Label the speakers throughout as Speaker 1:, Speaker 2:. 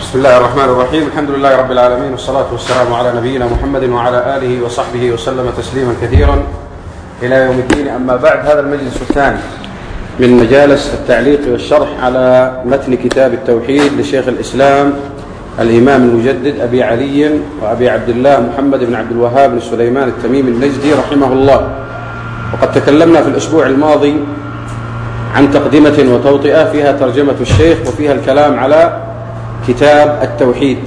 Speaker 1: بسم الله الرحمن الرحيم. الحمد لله رب العالمين، والصلاة والسلام على نبينا محمد وعلى آله وصحبه وسلم تسليما كثيرا إلى يوم الدين. أما بعد، هذا المجلس الثاني من مجالس التعليق والشرح على متن كتاب التوحيد لشيخ الإسلام الإمام المجدد أبي علي وأبي عبد الله محمد بن عبد الوهاب بن سليمان التميمي النجدي رحمه الله. وقد تكلمنا في الأسبوع الماضي عن تقدمة وتوطئة فيها ترجمة الشيخ وفيها الكلام على كتاب التوحيد.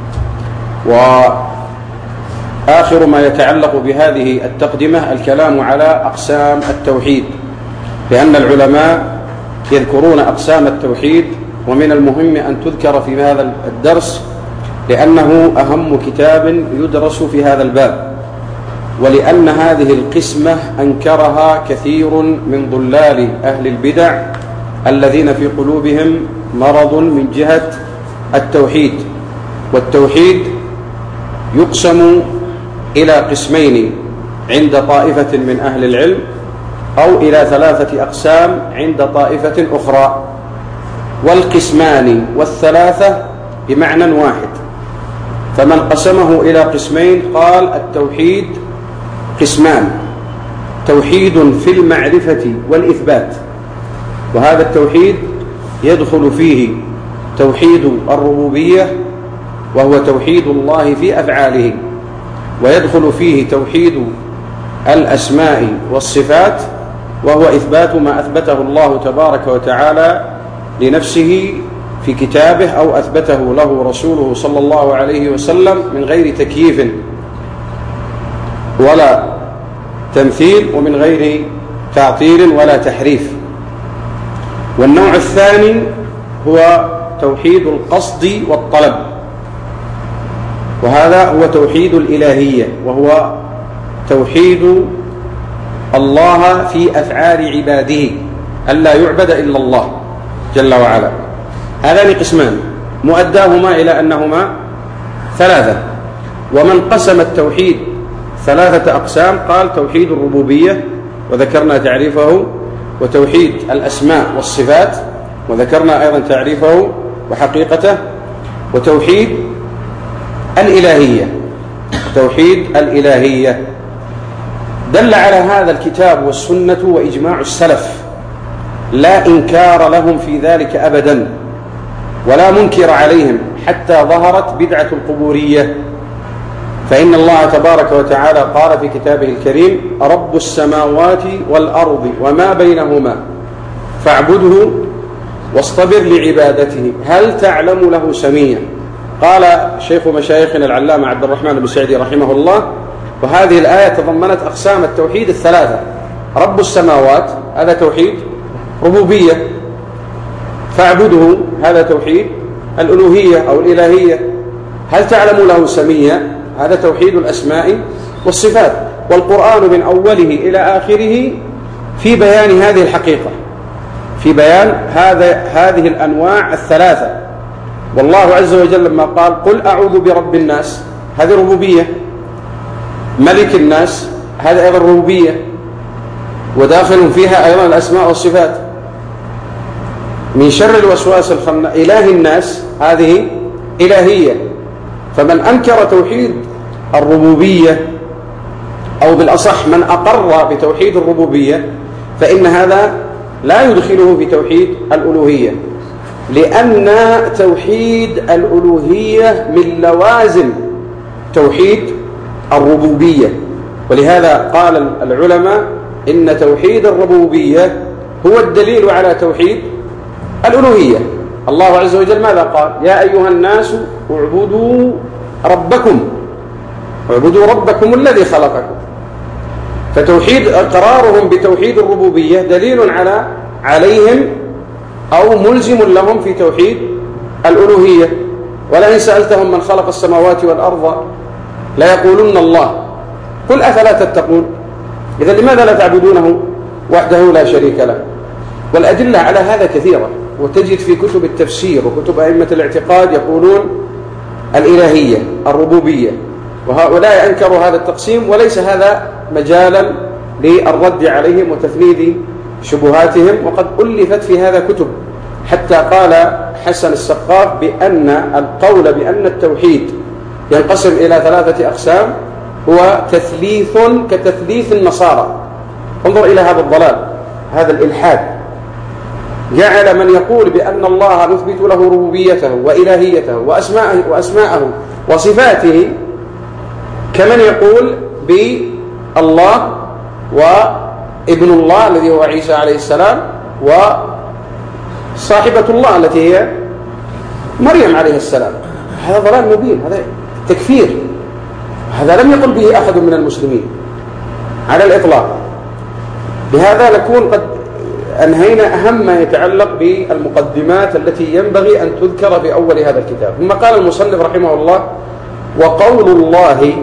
Speaker 1: وآخر ما يتعلق بهذه التقدمة الكلام على أقسام التوحيد، لأن العلماء يذكرون أقسام التوحيد، ومن المهم أن تذكر في هذا الدرس لأنه أهم كتاب يدرس في هذا الباب، ولأن هذه القسمة أنكرها كثير من ضلال أهل البدع الذين في قلوبهم مرض من جهة التوحيد. والتوحيد يقسم إلى قسمين عند طائفة من أهل العلم، أو إلى 3 أقسام عند طائفة أخرى، والقسمان والثلاثة بمعنى واحد. فمن قسمه إلى قسمين قال التوحيد قسمان: توحيد في المعرفة والإثبات، وهذا التوحيد يدخل فيه توحيد الربوبية وهو توحيد الله في أفعاله، ويدخل فيه توحيد الأسماء والصفات وهو إثبات ما أثبته الله تبارك وتعالى لنفسه في كتابه أو أثبته له رسوله صلى الله عليه وسلم من غير تكييف ولا تمثيل ومن غير تعطيل ولا تحريف. والنوع الثاني هو توحيد القصد والطلب، وهذا هو توحيد الإلهية، وهو توحيد الله في أفعال عباده، ألا يعبد إلا الله جل وعلا. هذان قسمان مؤداهما إلى أنهما 3. ومن قسم التوحيد 3 أقسام قال توحيد الربوبية وذكرنا تعريفه، وتوحيد الأسماء والصفات وذكرنا أيضا تعريفه وحقيقته، وتوحيد الإلهية. توحيد الإلهية دل على هذا الكتاب والسنة وإجماع السلف، لا إنكار لهم في ذلك أبدا ولا منكر عليهم حتى ظهرت بدعة القبورية. فإن الله تبارك وتعالى قال في كتابه الكريم: رب السماوات والأرض وما بينهما فاعبده واصطبر لعبادته هل تعلم له سميا. قال شيخ مشايخنا العلامة عبد الرحمن بن سعدي رحمه الله: وهذه الآية تضمنت أقسام التوحيد 3. رب السماوات هذا توحيد ربوبية، فاعبده هذا توحيد الألوهية أو الإلهية، هل تعلم له سميا هذا توحيد الأسماء والصفات. والقرآن من أوله إلى آخره في بيان هذه الحقيقة، في بيان هذه الأنواع 3. والله عز وجل لما قال: قل أعوذ برب الناس، هذه ربوبية. ملك الناس هذا أيضا ربوبية، وداخل فيها أيضا الأسماء والصفات. من شر الوسواس الخناس إله الناس هذه إلهية. فمن أنكر توحيد الربوبية، أو بالأصح من أقر بتوحيد الربوبية، فإن هذا لا يدخله في توحيد الألوهية، لأن توحيد الألوهية من لوازم توحيد الربوبية. ولهذا قال العلماء إن توحيد الربوبية هو الدليل على توحيد الألوهية. الله عز وجل ماذا قال؟ يا أيها الناس اعبدوا ربكم الذي خلقكم. فتوحيد إقرارهم بتوحيد الربوبية دليل عليهم أو ملزم لهم في توحيد الألوهية. ولئن سألتهم من خلق السماوات والأرض ليقولن الله قل أفلا تتقون. إذا لماذا لا تعبدونه وحده لا شريك له؟ والأدلة على هذا كثيرة، وتجد في كتب التفسير وكتب أئمة الاعتقاد يقولون الإلهية الربوبية، وهؤلاء أنكروا هذا التقسيم، وليس هذا مجالا للرد عليهم وتفنيد شبهاتهم. وقد ألفت في هذا كتب حتى قال حسن السقاف بأن القول بأن التوحيد ينقسم إلى 3 أقسام هو تثليث كتثليث النصارى. انظر إلى هذا الضلال، هذا الإلحاد. جعل من يقول بأن الله نثبت له ربوبيته وإلهيته وأسماءه وصفاته كمن يقول بالله وابن الله الذي هو عيسى عليه السلام وصاحبة الله التي هي مريم عليه السلام. هذا ضلال مبين، هذا تكفير، هذا لم يقل به أحد من المسلمين على الإطلاق. بهذا نكون قد أنهينا أهم ما يتعلق بالمقدمات التي ينبغي أن تذكر في أول هذا الكتاب. ثم قال المصنف رحمه الله: وقول الله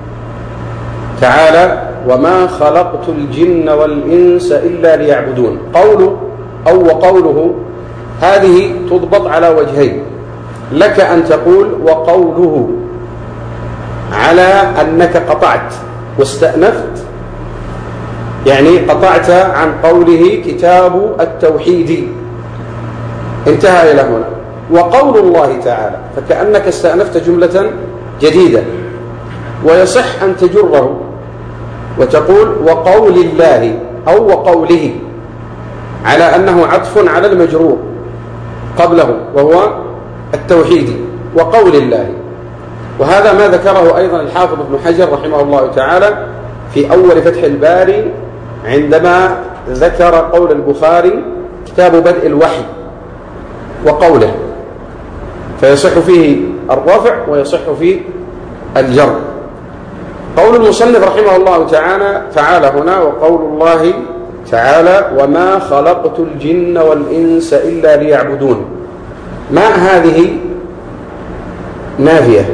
Speaker 1: تعالى: وما خلقت الجن والإنس إلا ليعبدون. وقوله هذه تضبط على وجهين. لك أن تقول وقوله على أنك قطعت واستأنفت، يعني قطعت عن قوله كتاب التوحيد، انتهى إلى هنا. وقول الله تعالى فكأنك استأنفت جملة جديدة، ويصح أن تجره وتقول وقول الله أو وقوله على أنه عطف على المجرور قبله وهو التوحيد، وقول الله. وهذا ما ذكره أيضا الحافظ ابن حجر رحمه الله تعالى في أول فتح الباري عندما ذكر قول البخاري كتاب بدء الوحي وقوله، فيصح فيه الرفع ويصح فيه الجر. قول المصنف رحمه الله تعالى هنا: وقول الله تعالى: وما خلقت الجن والإنس إلا ليعبدون. ما هذه نافية،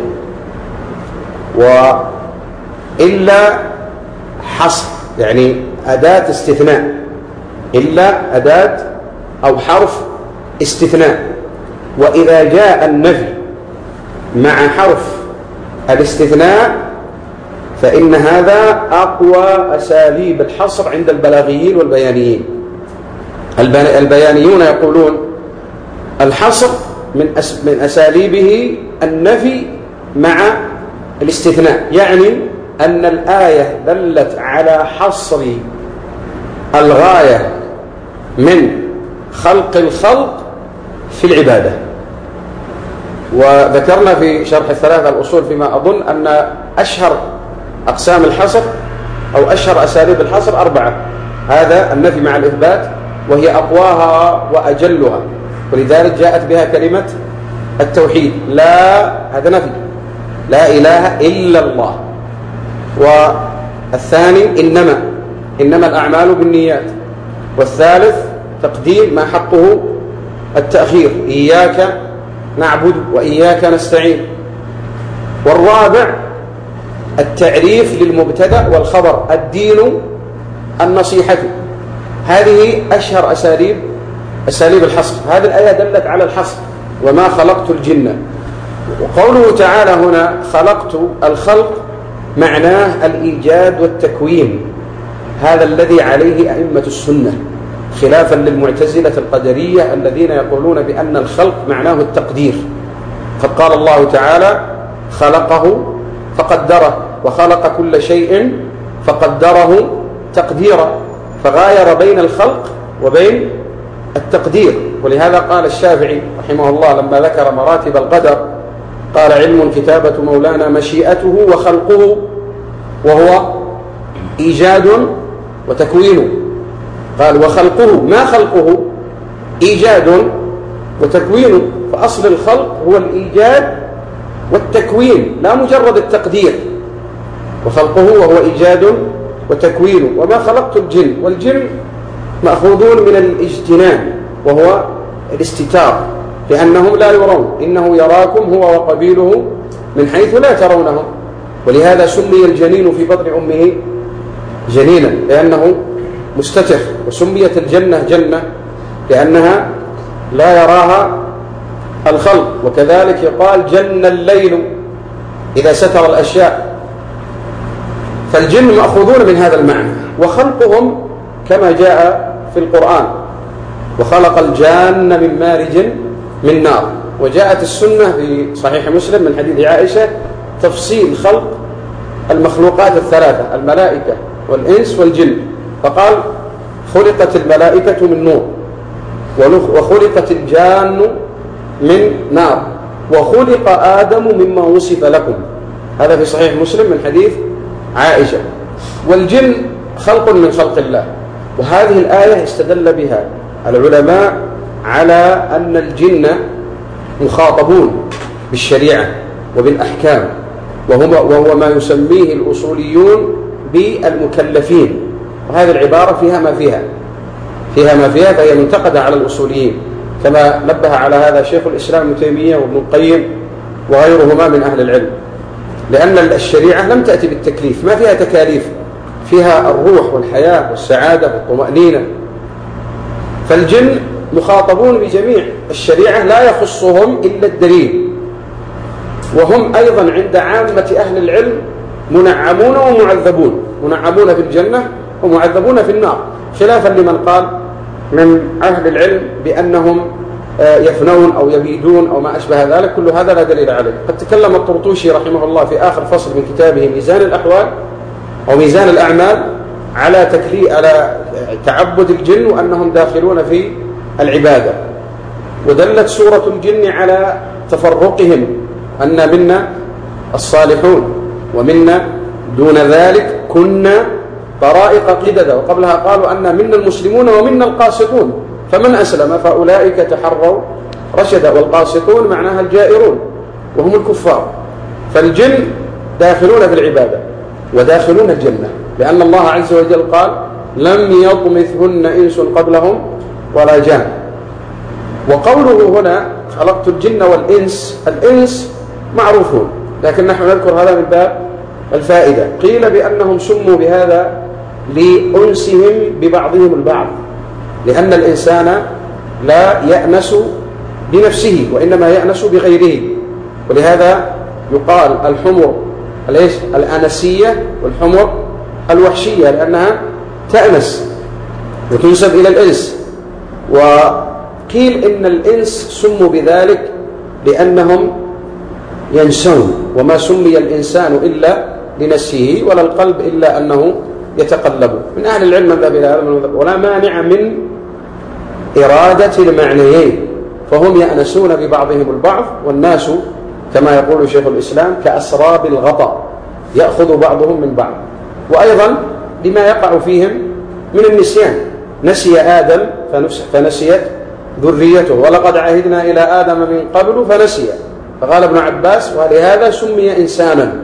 Speaker 1: وإلا حصر، يعني أداة استثناء، إلا أداة أو حرف استثناء. وإذا جاء النفي مع حرف الاستثناء فإن هذا أقوى أساليب الحصر عند البلاغيين والبيانيين. البيانيون يقولون الحصر من أساليبه النفي مع الاستثناء، يعني أن الآية دلت على حصر الغاية من خلق الخلق في العبادة. وذكرنا في شرح الثلاثة الأصول فيما أظن أن أشهر أقسام الحصر أو أشهر أساليب الحصر 4، هذا النفي مع الإثبات، وهي أقواها وأجلها، ولذلك جاءت بها كلمة التوحيد. لا، هذا نفي، لا إله إلا الله. والثاني إنما الأعمال بالنيات. والثالث تقديم ما حقه التأخير، إياك نعبد وإياك نستعين. والرابع التعريف للمبتدأ والخبر، الدين النصيحة. هذه أشهر أساليب الحصر. هذه الآية دلت على الحصر: وما خلقت الجن. وقوله تعالى هنا خلقت، الخلق معناه الإيجاد والتكوين، هذا الذي عليه أئمة السنة، خلافا للمعتزلة القدرية الذين يقولون بأن الخلق معناه التقدير. قد قال الله تعالى: خلقه فقدره، وخلق كل شيء فقدره تقديرا، فغاير بين الخلق وبين التقدير. ولهذا قال الشافعي رحمه الله لما ذكر مراتب القدر قال: علم كتابة مولانا مشيئته وخلقه، وهو إيجاد وتكوين. قال: وخلقه، ما خلقه؟ إيجاد وتكوين. فأصل الخلق هو الإيجاد والتكوين، لا مجرد التقدير. وخلقه وهو إيجاد وتكوين. وما خلقت الجن، والجن مأخوذون من الاجتنان وهو الاستتار، لأنهم لا يرون، إنه يراكم هو وقبيله من حيث لا ترونهم. ولهذا سمي الجنين في بطن أمه جنينا لأنه مستتر، وسميت الجنة جنة لأنها لا يراها الخلق. وكذلك يقال جن الليل إذا ستر الأشياء. فالجن مأخوذون من هذا المعنى. وخلقهم كما جاء في القرآن وخلق الجان من مارج من نار. وجاءت السنة في صحيح مسلم من حديث عائشة تفصيل خلق المخلوقات الثلاثة، الملائكة والإنس والجن، فقال خلقت الملائكة من نور، وخلقت الجان من نار، وخلق آدم مما وصف لكم. هذا في صحيح مسلم من حديث عائشة. والجن خلق من خلق الله. وهذه الآية استدل بها العلماء على أن الجن مخاطبون بالشريعة وبالأحكام، وهو ما يسميه الأصوليون بالمكلفين. وهذه العبارة فيها ما فيها فهي منتقدة على الأصوليين، كما نبه على هذا شيخ الإسلام ابن تيمية وابن القيم وغيرهما من أهل العلم، لأن الشريعة لم تأتي بالتكليف، ما فيها تكاليف، فيها الروح والحياة والسعادة والطمأنينة. فالجن مخاطبون بجميع الشريعة، لا يخصهم إلا الدليل، وهم أيضا عند عامة أهل العلم منعمون ومعذبون، منعمون في الجنة ومعذبون في النار، خلافا لمن قال من أهل العلم بأنهم يفنون أو يبيدون أو ما أشبه ذلك. كل هذا لا دليل عليه. قد تكلم الطرطوشي رحمه الله في آخر فصل من كتابه ميزان الأحوال أو ميزان الأعمال على تعبد الجن وأنهم داخلون في العبادة، ودلت سورة الجن على تفرقهم، أن منا الصالحون ومنا دون ذلك كنا طرائق قددا، وقبلها قالوا أن منا المسلمون ومنا القاسطون، فمن أسلم فأولئك تحروا رشدا، والقاسطون معناها الجائرون وهم الكفار. فالجن داخلون في العبادة وداخلون الجنة، لأن الله عز وجل قال لم يطمثهن إنس قبلهم ولا جان. وقوله هنا خلقت الجن والإنس، الإنس معروفون، لكن نحن نذكر هذا من باب الفائدة. قيل بأنهم سموا بهذا لأنسهم ببعضهم البعض، لأن الإنسان لا يأنس بنفسه وإنما يأنس بغيره، ولهذا يقال الحمر الأنسية والحمر الوحشية، لأنها تأنس وتنسب إلى الإنس. وقيل إن الإنس سموا بذلك لأنهم ينسون، وما سمي الإنسان إلا لنفسه ولا القلب إلا أنه يتقلب. من أهل العلم من ذهب إلى هذا، ولا مانع من إرادة المعنيين، فهم يأنسون ببعضهم البعض، والناس كما يقول شيخ الإسلام كأسراب الغطاء يأخذ بعضهم من بعض. وأيضا لما يقع فيهم من النسيان، نسي آدم فنسيت ذريته، ولقد عهدنا إلى آدم من قبل فنسي، فقال ابن عباس ولهذا سمي إنسانا.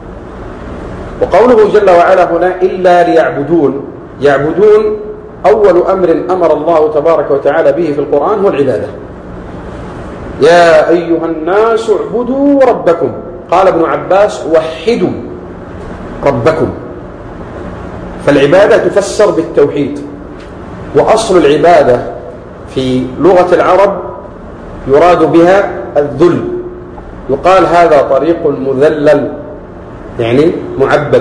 Speaker 1: وقوله جل وعلا هنا إلا ليعبدون، يعبدون أول أمر أمر الله تبارك وتعالى به في القرآن هو العبادة. يا أيها الناس اعبدوا ربكم، قال ابن عباس وحدوا ربكم. فالعبادة تفسر بالتوحيد، وأصل العبادة في لغة العرب يراد بها الذل، يقال هذا طريق مذلل يعني معبد،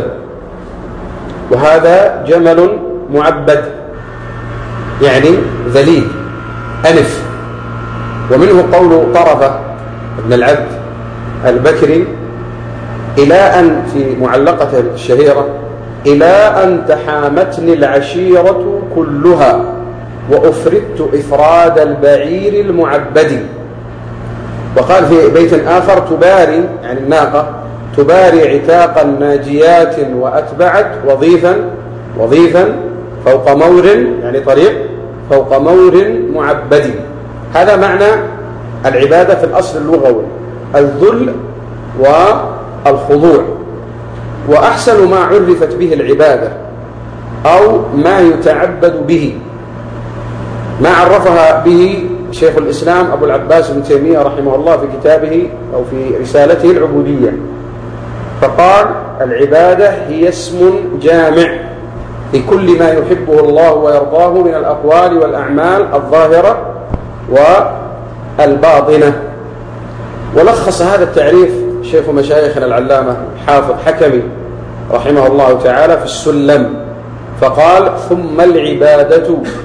Speaker 1: وهذا جمل معبد يعني ذليل أنف. ومنه قول طرفة ابن العبد البكري إلى أن في معلقته الشهيرة إلى أن تحامتني العشيرة كلها وأفردت إفراد البعير المعبد. وقال في بيت آخر تباري يعني الناقة تباري عتاقا ناجيات وأتبعت وظيفا فوق مور يعني طريق فوق مور معبد. هذا معنى العبادة في الأصل اللغوي، الذل والخضوع. وأحسن ما عرفت به العبادة أو ما يتعبد به ما عرفها به شيخ الإسلام أبو العباس ابن تيمية رحمه الله في كتابه أو في رسالته العبودية، فقال العبادة هي اسم جامع لكل ما يحبه الله ويرضاه من الأقوال والأعمال الظاهرة والباطنة. ولخص هذا التعريف شيخ مشايخنا العلامة حافظ حكمي رحمه الله تعالى في السلم، فقال ثم العبادة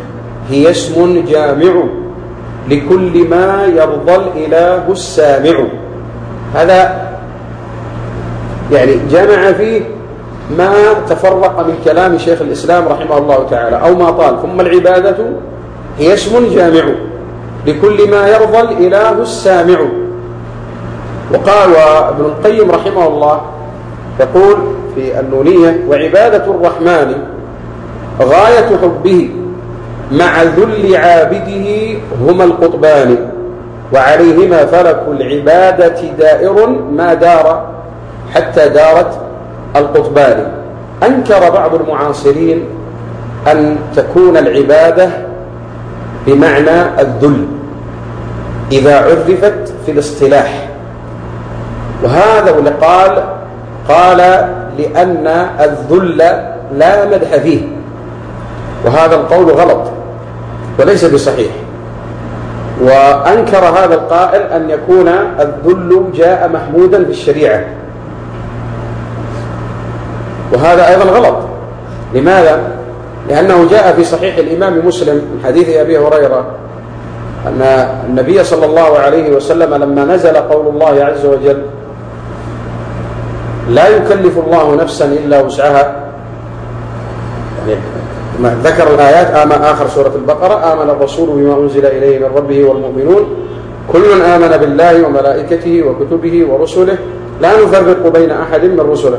Speaker 1: هي اسم جامع لكل ما يرضى الإله السامع. هذا يعني جمع فيه ما تفرق من كلام شيخ الإسلام رحمه الله تعالى أو ما طال. ثم العبادة هي اسم جامع لكل ما يرضى الإله السامع. وقال وابن القيم رحمه الله يقول في النونية: وعبادة الرحمن غاية حبه مع ذل عابده هما القطبان، وعليهما فلك العبادة دائر ما دار حتى دارت القطبان. أنكر بعض المعاصرين أن تكون العبادة بمعنى الذل إذا عرفت في الاصطلاح، وهذا واللي قال لأن الذل لا مدح فيه، وهذا القول غلط وليس بصحيح. وأنكر هذا القائل أن يكون الذل جاء محمودا في الشريعة، وهذا أيضا غلط. لماذا؟ لأنه جاء في صحيح الإمام مسلم من حديث أبي هريرة أن النبي صلى الله عليه وسلم لما نزل قول الله عز وجل: لا يكلف الله نفسا إلا وسعها، يعني ذكر الآيات آخر سورة البقرة: آمن الرسول بما أنزل إليه من ربه والمؤمنون كل آمن بالله وملائكته وكتبه ورسله لا نفرق بين أحد من رسله.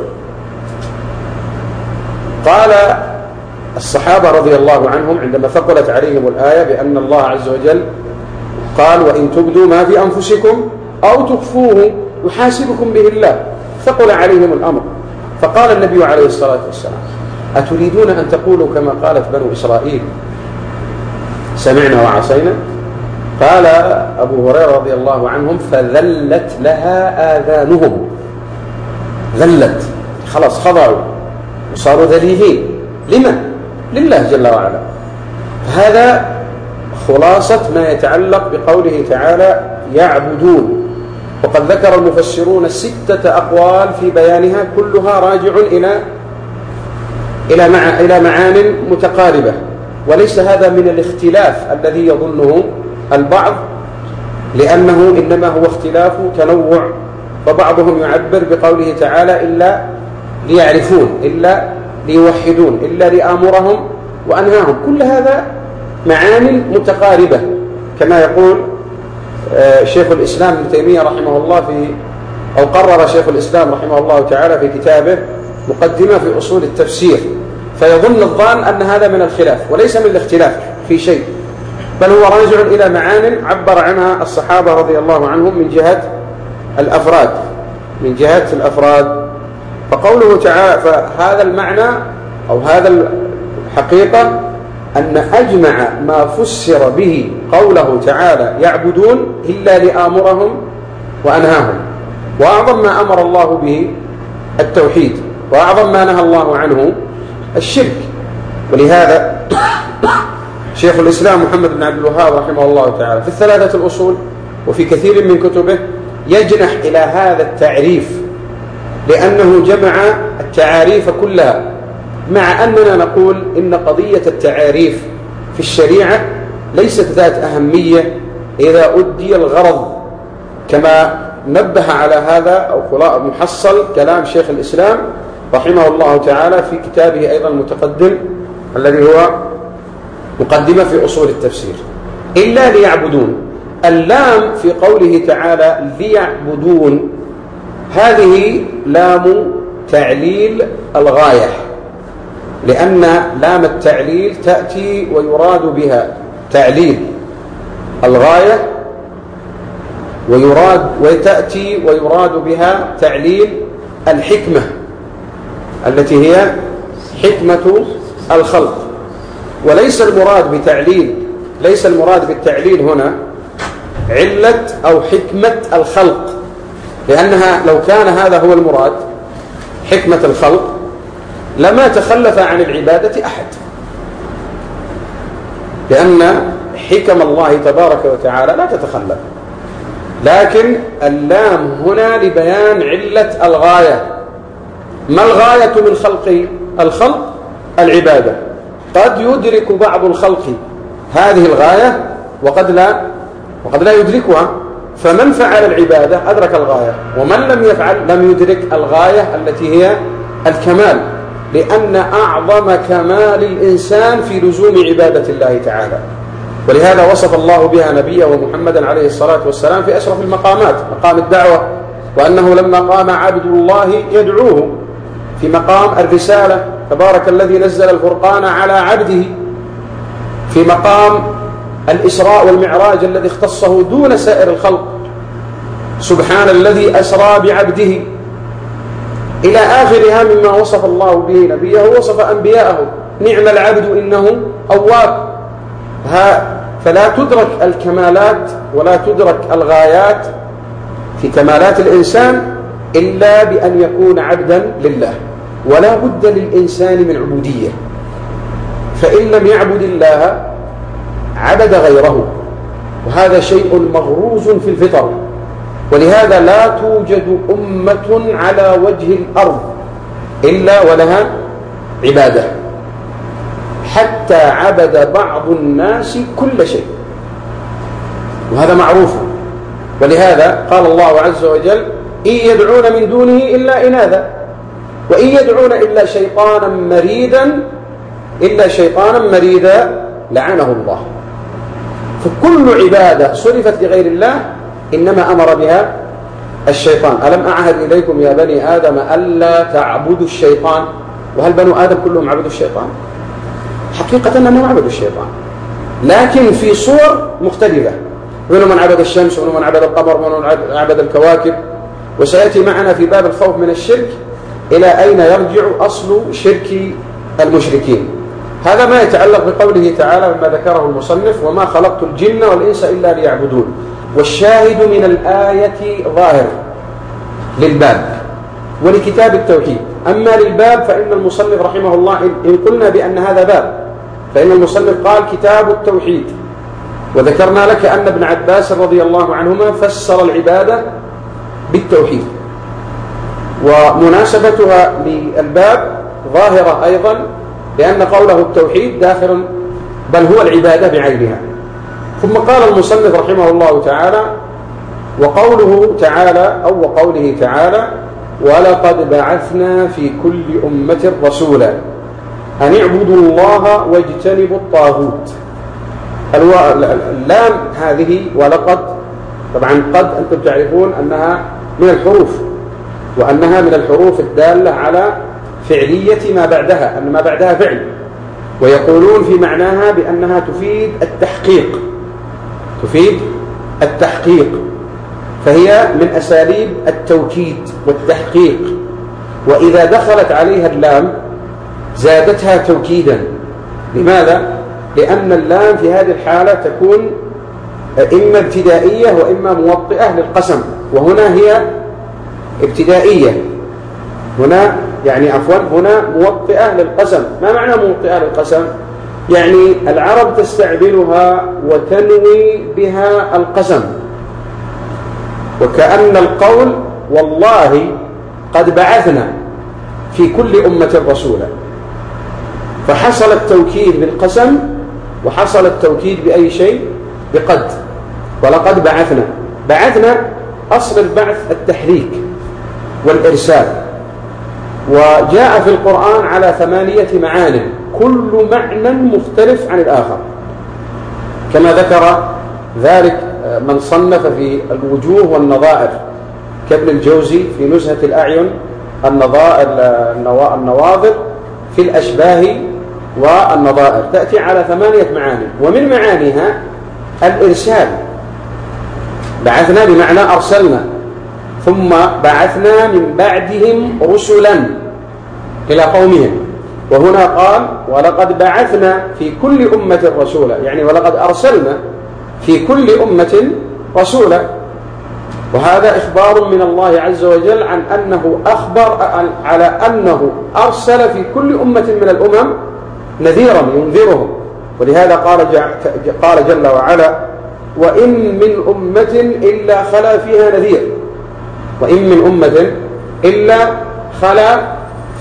Speaker 1: قال الصحابة رضي الله عنهم عندما ثقلت عليهم الآية بأن الله عز وجل قال: وإن تبدوا ما في أنفسكم أو تخفوه يحاسبكم به الله، ثقل عليهم الأمر. فقال النبي عليه الصلاة والسلام: أتريدون أن تقولوا كما قالت بنو إسرائيل سمعنا وعصينا؟ قال أبو هريرة رضي الله عنهم: فذلت لها آذانهم، ذلت خلاص خضعوا وصاروا ذليلين. لمن؟ لله جل وعلا. هذا خلاصة ما يتعلق بقوله تعالى يعبدون. وقد ذكر المفسرون 6 أقوال في بيانها كلها راجع إلى معان متقاربة، وليس هذا من الاختلاف الذي يظنه البعض، لأنه إنما هو اختلاف تنوع. فبعضهم يعبر بقوله تعالى إلا ليعرفون، إلا ليوحدون، إلا لآمرهم وأنهاهم. كل هذا معان متقاربة، كما يقول شيخ الإسلام ابن تيمية رحمه الله أو قرر شيخ الإسلام رحمه الله تعالى في كتابه مقدمة في أصول التفسير، فيظن الظان أن هذا من الخلاف، وليس من الاختلاف في شيء، بل هو راجع إلى معان عبر عنها الصحابة رضي الله عنهم من جهة الأفراد. فقوله تعالى، فهذا المعنى أو هذا الحقيقة أن أجمع ما فسر به قوله تعالى يعبدون إلا لآمرهم وأنهاهم. وأعظم ما أمر الله به التوحيد، وأعظم ما نهى الله عنه الشرك. ولهذا شيخ الإسلام محمد بن عبد الوهاب رحمه الله تعالى في 3 الأصول وفي كثير من كتبه يجنح إلى هذا التعريف، لأنه جمع التعاريف كلها، مع أننا نقول إن قضية التعاريف في الشريعة ليست ذات أهمية إذا أدي الغرض، كما نبه على هذا أو محصل كلام شيخ الإسلام رحمه الله تعالى في كتابه أيضا المتقدم الذي هو مقدمة في أصول التفسير. إلا ليعبدون، اللام في قوله تعالى ليعبدون هذه لام تعليل الغاية، لأن لام التعليل تأتي ويراد بها تعليل الغاية، وتأتي ويراد بها تعليل الحكمة التي هي حكمة الخلق. وليس المراد بالتعليل هنا علة أو حكمة الخلق، لأنها لو كان هذا هو المراد حكمة الخلق لما تخلف عن العبادة أحد، لأن حكم الله تبارك وتعالى لا تتخلف. لكن اللام هنا لبيان علة الغاية. ما الغاية من الخلق العبادة. قد يدرك بعض الخلق هذه الغاية وقد لا يدركها. فمن فعل العبادة أدرك الغاية، ومن لم يفعل لم يدرك الغاية التي هي الكمال، لأن أعظم كمال الإنسان في لزوم عبادة الله تعالى. ولهذا وصف الله بها نبيه ومحمدا عليه الصلاة والسلام في أشرف المقامات، مقام الدعوة، وأنه لما قام عبد الله يدعوه في مقام الرسالة، تبارك الذي نزل الفرقان على عبده، في مقام الإسراء والمعراج الذي اختصه دون سائر الخلق، سبحان الذي أسرى بعبده، إلى آخرها مما وصف الله به نبيه ووصف أنبياءه. نعم العبد إنه أواب. فلا تدرك الكمالات ولا تدرك الغايات في كمالات الإنسان إلا بأن يكون عبدا لله، ولا بد للإنسان من عبودية، فإن لم يعبد الله عبد غيره، وهذا شيء مغروز في الفطر. ولهذا لا توجد أمة على وجه الأرض إلا ولها عبادة، حتى عبد بعض الناس كل شيء، وهذا معروف. ولهذا قال الله عز وجل: إن يدعون من دونه إلا إناثا وإن يدعون إلا شيطانا مريدا لعنه الله. فكل عبادة صرفت لغير الله إنما أمر بها الشيطان. ألم أعهد إليكم يا بني آدم ألا تعبدوا الشيطان؟ وهل بنو آدم كلهم عبدوا الشيطان؟ حقيقة أنهم عبدوا الشيطان، لكن في صور مختلفة. منهم من عبد الشمس، ومنهم من عبد القمر، ومنهم من عبد الكواكب. وسيأتي معنا في باب الخوف من الشرك إلى أين يرجع أصل شرك المشركين. هذا ما يتعلق بقوله تعالى مما ذكره المصنف: وما خلقت الجن والإنس إلا ليعبدون. والشاهد من الآية ظاهر للباب ولكتاب التوحيد. أما للباب فإن المصنف رحمه الله، إن قلنا بأن هذا باب، فإن المصنف قال كتاب التوحيد. وذكرنا لك أن ابن عباس رضي الله عنهما فسر العبادة بالتوحيد، ومناسبتها للباب ظاهرة أيضا، لأن قوله التوحيد داخل، بل هو العبادة بعينها. ثم قال المصنف رحمه الله تعالى: وقوله تعالى: ولقد بعثنا في كل أمة رسولا أن اعبدوا الله واجتنبوا الطاغوت. اللام هذه ولقد، طبعا قد أنتم تعرفون أنها من الحروف، وأنها من الحروف الدالة على فعلية ما بعدها، أن ما بعدها فعل، ويقولون في معناها بأنها تفيد التحقيق، فهي من أساليب التوكيد والتحقيق. وإذا دخلت عليها اللام زادتها توكيدا. لماذا؟ لأن اللام في هذه الحالة تكون إما ابتدائية وإما موطئة للقسم، وهنا هي ابتدائية، هنا موطئة للقسم. ما معنى موطئة للقسم؟ يعني العرب تستعملها وتنوي بها القسم، وكأن القول: والله قد بعثنا في كل أمة رسولا. فحصل التوكيد بالقسم، وحصل التوكيد بأي شيء؟ بقد. ولقد بعثنا أصل البعث التحريك والإرسال، وجاء في القرآن على 8 معان، كل معنى مختلف عن الآخر، كما ذكر ذلك من صنف في الوجوه والنظائر كابن الجوزي في نزهة الأعين، النواظر في الأشباه والنظائر، تأتي على 8 معاني. ومن معانيها الإرسال، بعثنا بمعنى أرسلنا، ثم بعثنا من بعدهم رسلا إلى قومهم. وهنا قال: ولقد بعثنا في كل أمة رسولا، يعني ولقد أرسلنا في كل أمة رسولا. وهذا إخبار من الله عز وجل عن أنه أخبر على أنه أرسل في كل أمة من الأمم نذيرا ينذرهم. ولهذا قال جل وعلا: وإن من أمة إلا خلا فيها نذير. وإن من أمة إلا خلا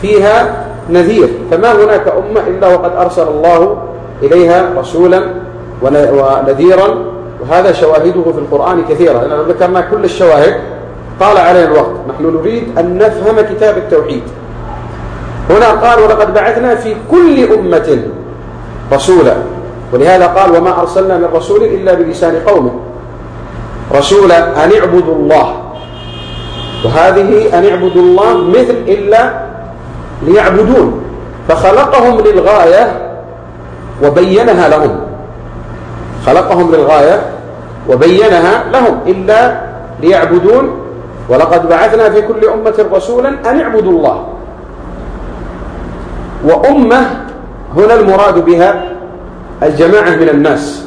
Speaker 1: فيها نذير. فما هناك أمة إلا وقد أرسل الله إليها رسولا ونذيرا، وهذا شواهده في القرآن كثيرة. لو ذكرنا كل الشواهد طال علينا الوقت. نحن نريد أن نفهم كتاب التوحيد. هنا قال ولقد بعثنا في كل أمة رسولا، ولهذا قال وما أرسلنا من رسول إلا بلسان قومه، رسولا أن اعبدوا الله. وهذه أن اعبدوا الله مثل إلا ليعبدون، فخلقهم للغاية وبينها لهم، خلقهم للغاية وبينها لهم إلا ليعبدون. ولقد بعثنا في كل أمة رسولا أن اعبدوا الله. وأمة هنا المراد بها الجماعة من الناس،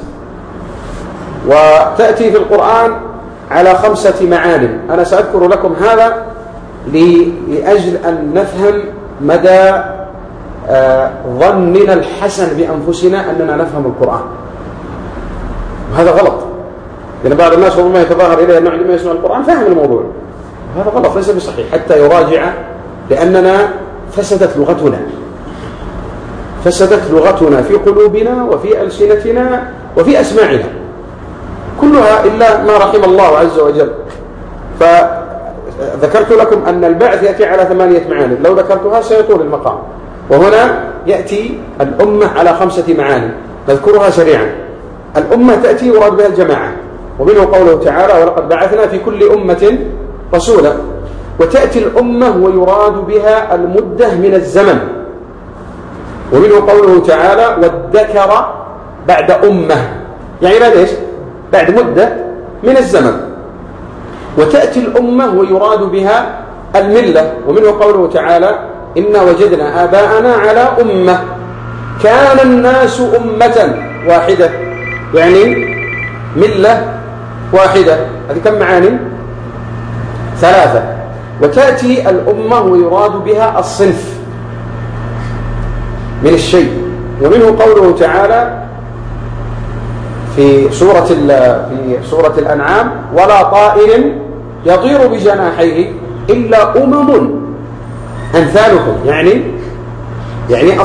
Speaker 1: وتأتي في القرآن على 5 معان. أنا سأذكر لكم هذا لأجل أن نفهم مدى ظننا الحسن بأنفسنا أننا نفهم القرآن، وهذا غلط. لأن بعض الناس ربما يتظاهر إليه أنه عندما يسمع القرآن فهم الموضوع، وهذا غلط ليس بصحيح، حتى يراجع، لأننا فسدت لغتنا في قلوبنا وفي ألسنتنا وفي أسماعنا كلها إلا ما رحم الله عز وجل. فذكرت لكم أن البعث يأتي على 8 معاني، لو ذكرتها سيطول المقام. وهنا يأتي الأمة على 5 معاني نذكرها سريعا. الأمة تأتي يراد بها الجماعة، ومنه قوله تعالى ولقد بعثنا في كل أمة رسولا. وتأتي الأمة ويراد بها المدة من الزمن، ومنه قوله تعالى والذكر بعد أمة، يعني بعد إيش؟ بعد مدة من الزمن. وتأتي الأمة ويراد بها الملة، ومنه قوله تعالى إنا وجدنا آباءنا على أمة كان الناس أمة واحدة، يعني ملة واحدة. هذه كم معاني؟ 3. وتأتي الأمة ويراد بها الصنف من الشيء، ومنه قوله تعالى في سورة الأنعام ولا طائر يطير بجناحيه إلا أمم أمثالكم، يعني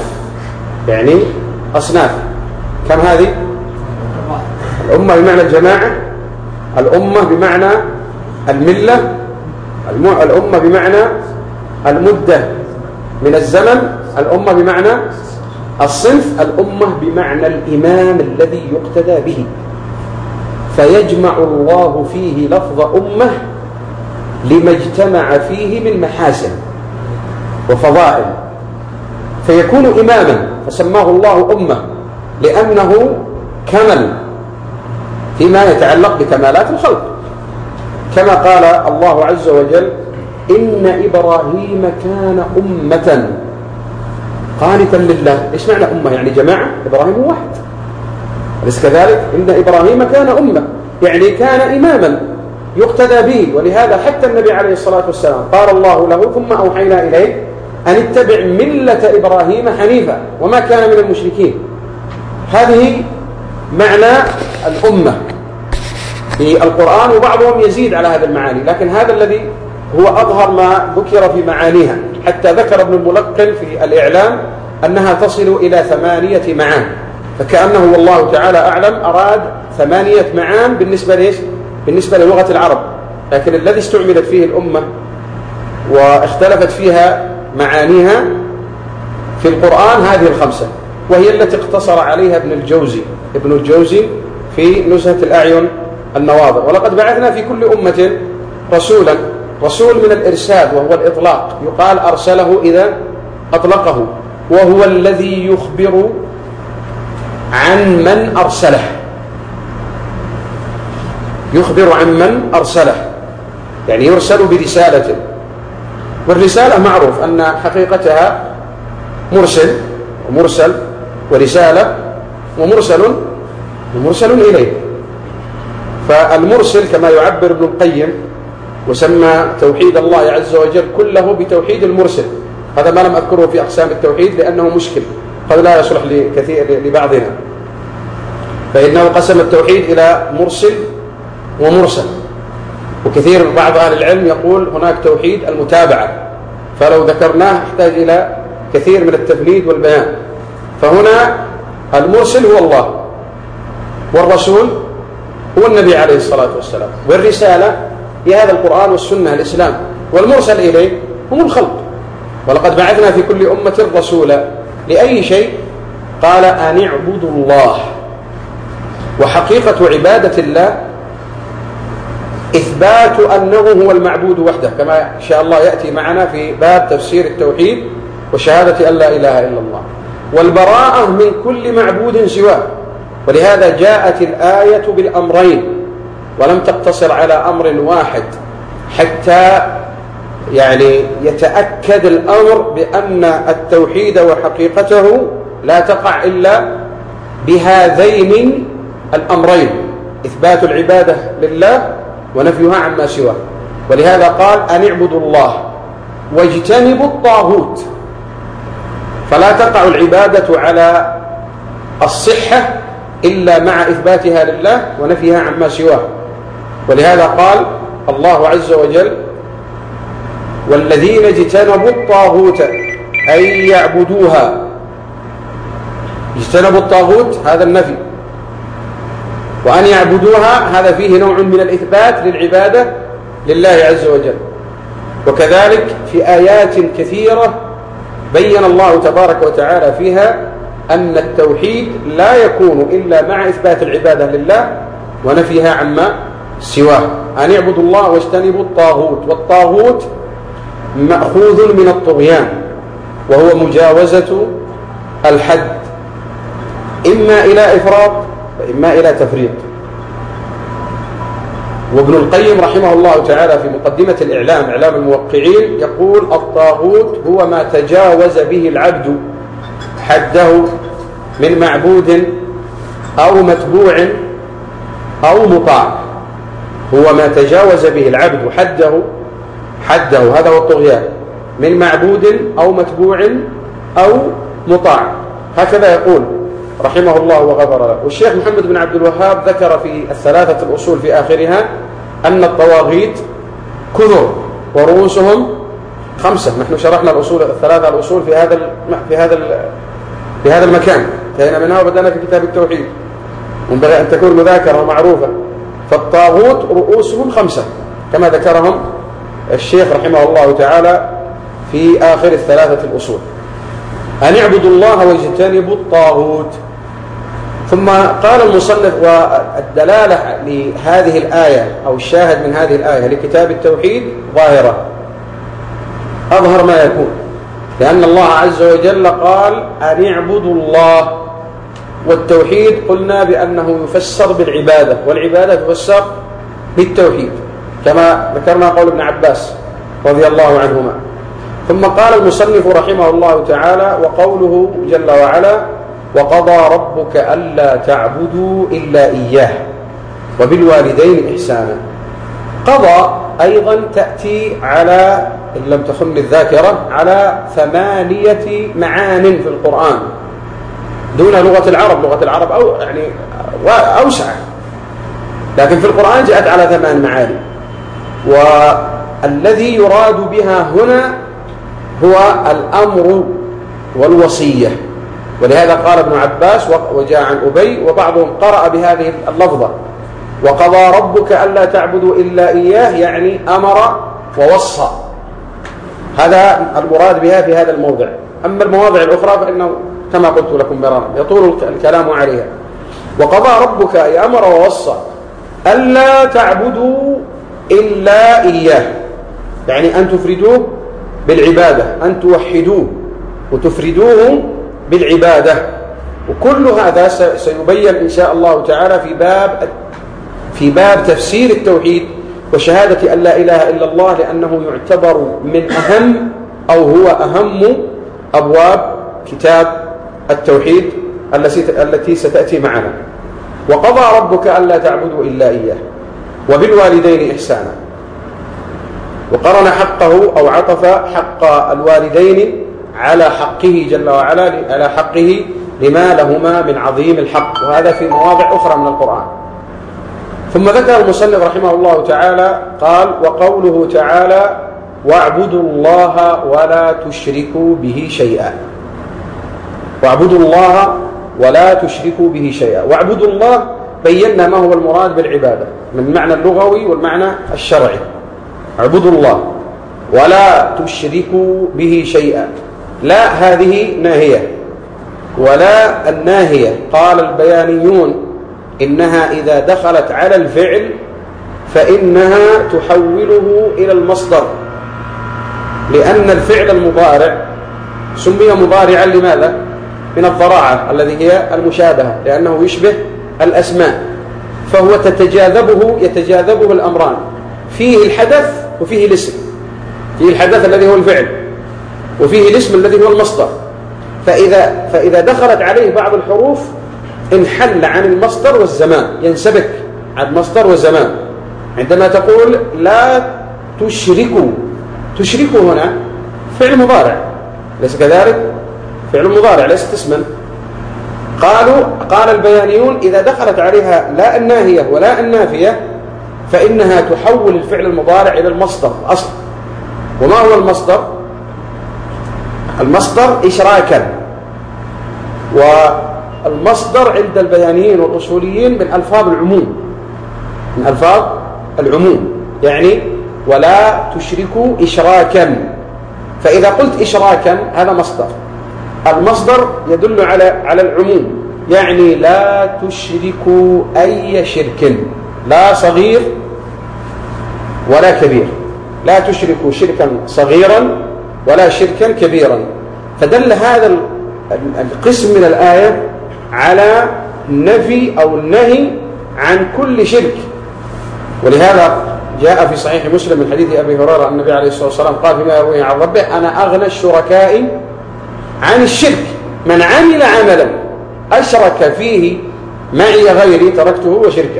Speaker 1: أصناف. كم هذه؟ الأمة بمعنى الجماعة، الأمة بمعنى الملة، الأمة بمعنى المدة من الزمن، الأمة بمعنى الصنف، الأمة بمعنى الإمام الذي يقتدى به. فيجمع الله فيه لفظ أمة لما اجتمع فيه من محاسن وفضائل، فيكون إماما، فسماه الله أمة لأنه كمل فيما يتعلق بكمالات الخلق، كما قال الله عز وجل إن إبراهيم كان أمة قانتا لله. إيش معنى أمة؟ يعني جماعة. إبراهيم هو واحد، أليس كذلك؟ إن إبراهيم كان أمة، يعني كان إماما يقتدى به. ولهذا حتى النبي عليه الصلاة والسلام قال الله له ثم أوحينا إليه أن اتبع ملة إبراهيم حنيفا وما كان من المشركين. هذه معنى الأمة في القرآن، وبعضهم يزيد على هذا المعاني، لكن هذا الذي هو أظهر ما ذكر في معانيها. حتى ذكر ابن الملقن في الإعلام أنها تصل إلى 8 معان، فكأنه والله تعالى أعلم أراد 8 معان بالنسبة للغة العرب، لكن الذي استعملت فيه الأمة واختلفت فيها معانيها في القرآن هذه 5، وهي التي اقتصر عليها ابن الجوزي في نزهة الأعين النواظر. ولقد بعثنا في كل أمة رسولا. رسول من الإرسال وهو الإطلاق، يقال أرسله إذا أطلقه، وهو الذي يخبر عن من أرسله، يخبر عن من أرسله، يعني يرسل برسالة. والرسالة معروف أن حقيقتها مرسل ورسالة ومرسل إليه. فالمرسل كما يعبر ابن القيم وسمى توحيد الله عز وجل كله بتوحيد المرسل. هذا ما لم أذكره في أقسام التوحيد لأنه مشكل قد لا يصلح لبعضنا، فإنه قسم التوحيد إلى مرسل ومرسل. وكثير بعض أهل العلم يقول هناك توحيد المتابعة، فلو ذكرناه يحتاج إلى كثير من التفنيد والبيان. فهنا المرسل هو الله، والرسول هو النبي عليه الصلاة والسلام، والرسالة هي هذا القرآن والسنة الإسلام، والمرسل إليه هم الخلق. ولقد بعثنا في كل أمة رسولا لأي شيء؟ قال أن اعبدوا الله. وحقيقة عبادة الله إثبات أنه هو المعبود وحده، كما إن شاء الله يأتي معنا في باب تفسير التوحيد وشهادة أن لا إله إلا الله، والبراءة من كل معبود سواه. ولهذا جاءت الآية بالأمرين ولم تقتصر على أمر واحد، حتى يتأكد الأمر بأن التوحيد وحقيقته لا تقع إلا بهذين الأمرين: إثبات العبادة لله ونفيها عما سواه. ولهذا قال أن اعبدوا الله واجتنبوا الطاغوت، فلا تقع العبادة على الصحة إلا مع إثباتها لله ونفيها عما سواه. ولهذا قال الله عز وجل: والذين اجتنبوا الطاغوت أي يعبدوها. اجتنبوا الطاغوت هذا النفي، وأن يعبدوها هذا فيه نوع من الإثبات للعبادة لله عز وجل. وكذلك في آيات كثيرة بين الله تبارك وتعالى فيها أن التوحيد لا يكون إلا مع إثبات العبادة لله ونفيها عما سواه. أن يعبدوا الله واجتنبوا الطاغوت، والطاغوت مأخوذ من الطغيان، وهو مجاوزة الحد، إما إلى إفراط وإما إلى تفريط. وابن القيم رحمه الله تعالى في مقدمة الإعلام، إعلام الموقعين، يقول: الطاغوت هو ما تجاوز به العبد حده من معبود أو متبوع أو مطاع. هو ما تجاوز به العبد حده هذا هو الطغيان، من معبود أو متبوع أو مطاع. هكذا يقول رحمه الله وغفر له. والشيخ محمد بن عبد الوهاب ذكر في الثلاثة الأصول في آخرها أن الطواغيت كثر ورؤوسهم 5. نحن شرحنا الثلاثة الأصول في هذا المكان، انتهينا منها وبدأنا في كتاب التوحيد، ينبغي أن تكون مذاكرة ومعروفة. فالطاغوت رؤوسهم 5 كما ذكرهم الشيخ رحمه الله تعالى في آخر الثلاثة الأصول: أن اعبدوا الله واجتنبوا الطاغوت. ثم قال المصنف: والدلالة لهذه الآية أو الشاهد من هذه الآية لكتاب التوحيد ظاهرة، أظهر ما يكون، لأن الله عز وجل قال أن اعبدوا الله. والتوحيد قلنا بأنه يفسر بالعبادة، والعبادة تفسر بالتوحيد، كما ذكرنا قول ابن عباس رضي الله عنهما. ثم قال المصنف رحمه الله تعالى: وقوله جل وعلا: وقضى ربك ألا تعبدوا إلا إياه وبالوالدين إحسانا. قضى أيضا تأتي على، إن لم تخن الذاكرة، على 8 معان في القرآن دون لغة العرب. لغة العرب أوسع، لكن في القرآن جاءت على 8 معاني. والذي يراد بها هنا هو الأمر والوصية. ولهذا قال ابن عباس وجاء عن أبي وبعضهم قرأ بهذه اللفظة: وقضى ربك ألا تعبدوا إلا إياه، يعني أمر ووصى. هذا المراد بها في هذا الموضع. أما المواضع الأخرى فإنه كما قلت لكم مرارا يطول الكلام عليها. وقضى ربك أي أمر ووصى ألا تعبدوا إلا إياه، يعني أن تفردوه بالعبادة، أن توحدوه وتفردوه بالعبادة. وكل هذا سيبين إن شاء الله تعالى في باب تفسير التوحيد وشهادة أن لا إله إلا الله، لأنه يعتبر من أهم أو هو أهم أبواب كتاب التوحيد التي ستأتي معنا. وقضى ربك ألا تعبدوا إلا إياه وبالوالدين إحسانا. وقرن حقه أو عطف حق الوالدين على حقه جل وعلا، على حقه لما لهما من عظيم الحق، وهذا في مواضع أخرى من القرآن. ثم ذكر المصنف رحمه الله تعالى قال: وقوله تعالى: واعبدوا الله ولا تشركوا به شيئا. واعبدوا الله ولا تشركوا به شيئا. واعبدوا الله بينا ما هو المراد بالعبادة من المعنى اللغوي والمعنى الشرعي. اعبدوا الله ولا تشركوا به شيئا، لا هذه ناهية، ولا الناهية قال البيانيون إنها إذا دخلت على الفعل فإنها تحوله إلى المصدر، لأن الفعل المضارع سمي مضارعا لماذا؟ من الضراعة الذي هي المشابهة، لأنه يشبه الأسماء، فهو يتجاذبه الأمران، فيه الحدث وفيه الاسم، فيه الحدث الذي هو الفعل وفيه الاسم الذي هو المصدر. فإذا دخلت عليه بعض الحروف انحل عن المصدر والزمان، ينسبك عن المصدر والزمان. عندما تقول لا تشركوا، تشركوا هنا فعل مضارع ليس كذلك؟ فعل مضارع ليس اسما. قال البيانيون إذا دخلت عليها لا الناهية ولا النافية فإنها تحول الفعل المضارع إلى المصدر أصلا. وما هو المصدر؟ المصدر إشراكا، والمصدر عند البيانيين والأصوليين من ألفاظ العموم، من ألفاظ العموم، يعني ولا تشركوا إشراكا. فإذا قلت إشراكا هذا مصدر، المصدر يدل على العموم، يعني لا تشركوا أي شرك، لا صغير ولا كبير، لا تشركوا شركا صغيرا ولا شركا كبيرا. فدل هذا القسم من الآية على نفي أو النهي عن كل شرك. ولهذا جاء في صحيح مسلم من حديث أبي هريرة النبي عليه الصلاة والسلام قال فيما يرويه عن ربه أنا أغنى الشركاء عن الشرك، من عمل عملا أشرك فيه معي غيري تركته وشركه.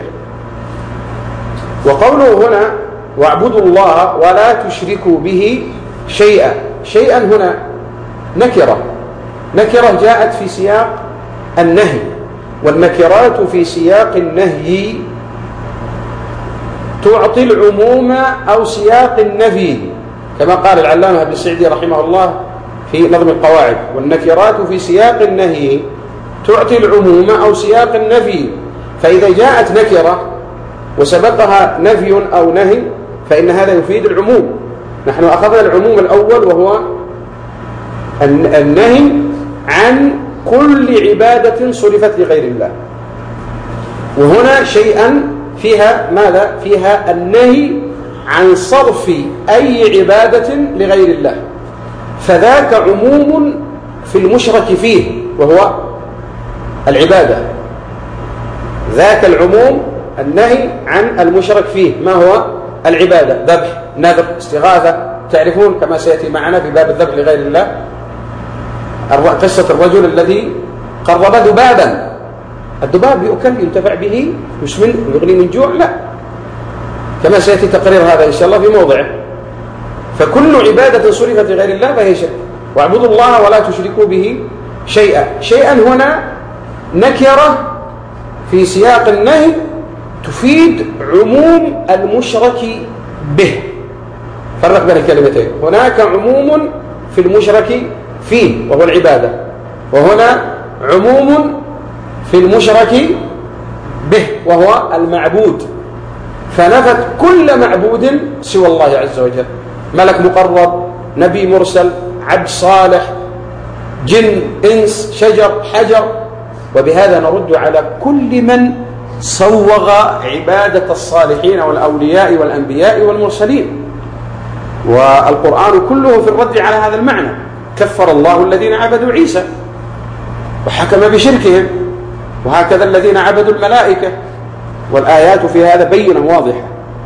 Speaker 1: وقوله هنا واعبدوا الله ولا تشركوا به شيئا، شيئا هنا نكرة جاءت في سياق النهي، والنكرات في سياق النهي تعطي العموم أو سياق النفي، كما قال العلامة ابن سعدي رحمه الله في نظم القواعد والنكرات في سياق النهي تعطي العموم أو سياق النفي. فإذا جاءت نكرة وسبقها نفي أو نهي فإن هذا يفيد العموم. نحن أخذنا العموم الأول وهو النهي عن كل عبادة صرفت لغير الله، وهنا شيئا فيها ماذا؟ فيها النهي عن صرف أي عبادة لغير الله، فذاك عموم في المشرك فيه وهو العبادة، ذاك العموم النهي عن المشرك فيه ما هو العبادة، ذبح، نذر، استغاثة. تعرفون كما سيأتي معنا في باب الذبح لغير الله قصة الرجل الذي قرب ذبابا، الذباب يؤكل ينتفع به يسمن ويغني من جوع؟ لا، كما سيأتي تقرير هذا إن شاء الله في موضعه. فكل عبادة صرفت لغير الله فهي شرك. واعبدوا الله ولا تشركوا به شيئا، شيئا هنا نكرة في سياق النهي تفيد عموم المشرك به. فرق بين الكلمتين، هناك عموم في المشرك فيه وهو العبادة، وهنا عموم في المشرك به وهو المعبود، فنفت كل معبود سوى الله عز وجل، ملك مقرب، نبي مرسل، عبد صالح، جن، إنس، شجر، حجر. وبهذا نرد على كل من صوغ عبادة الصالحين والأولياء والأنبياء والمرسلين، والقرآن كله في الرد على هذا المعنى. كفر الله الذين عبدوا عيسى وحكم بشركهم، وهكذا الذين عبدوا الملائكة، والآيات في هذا بينة واضحة.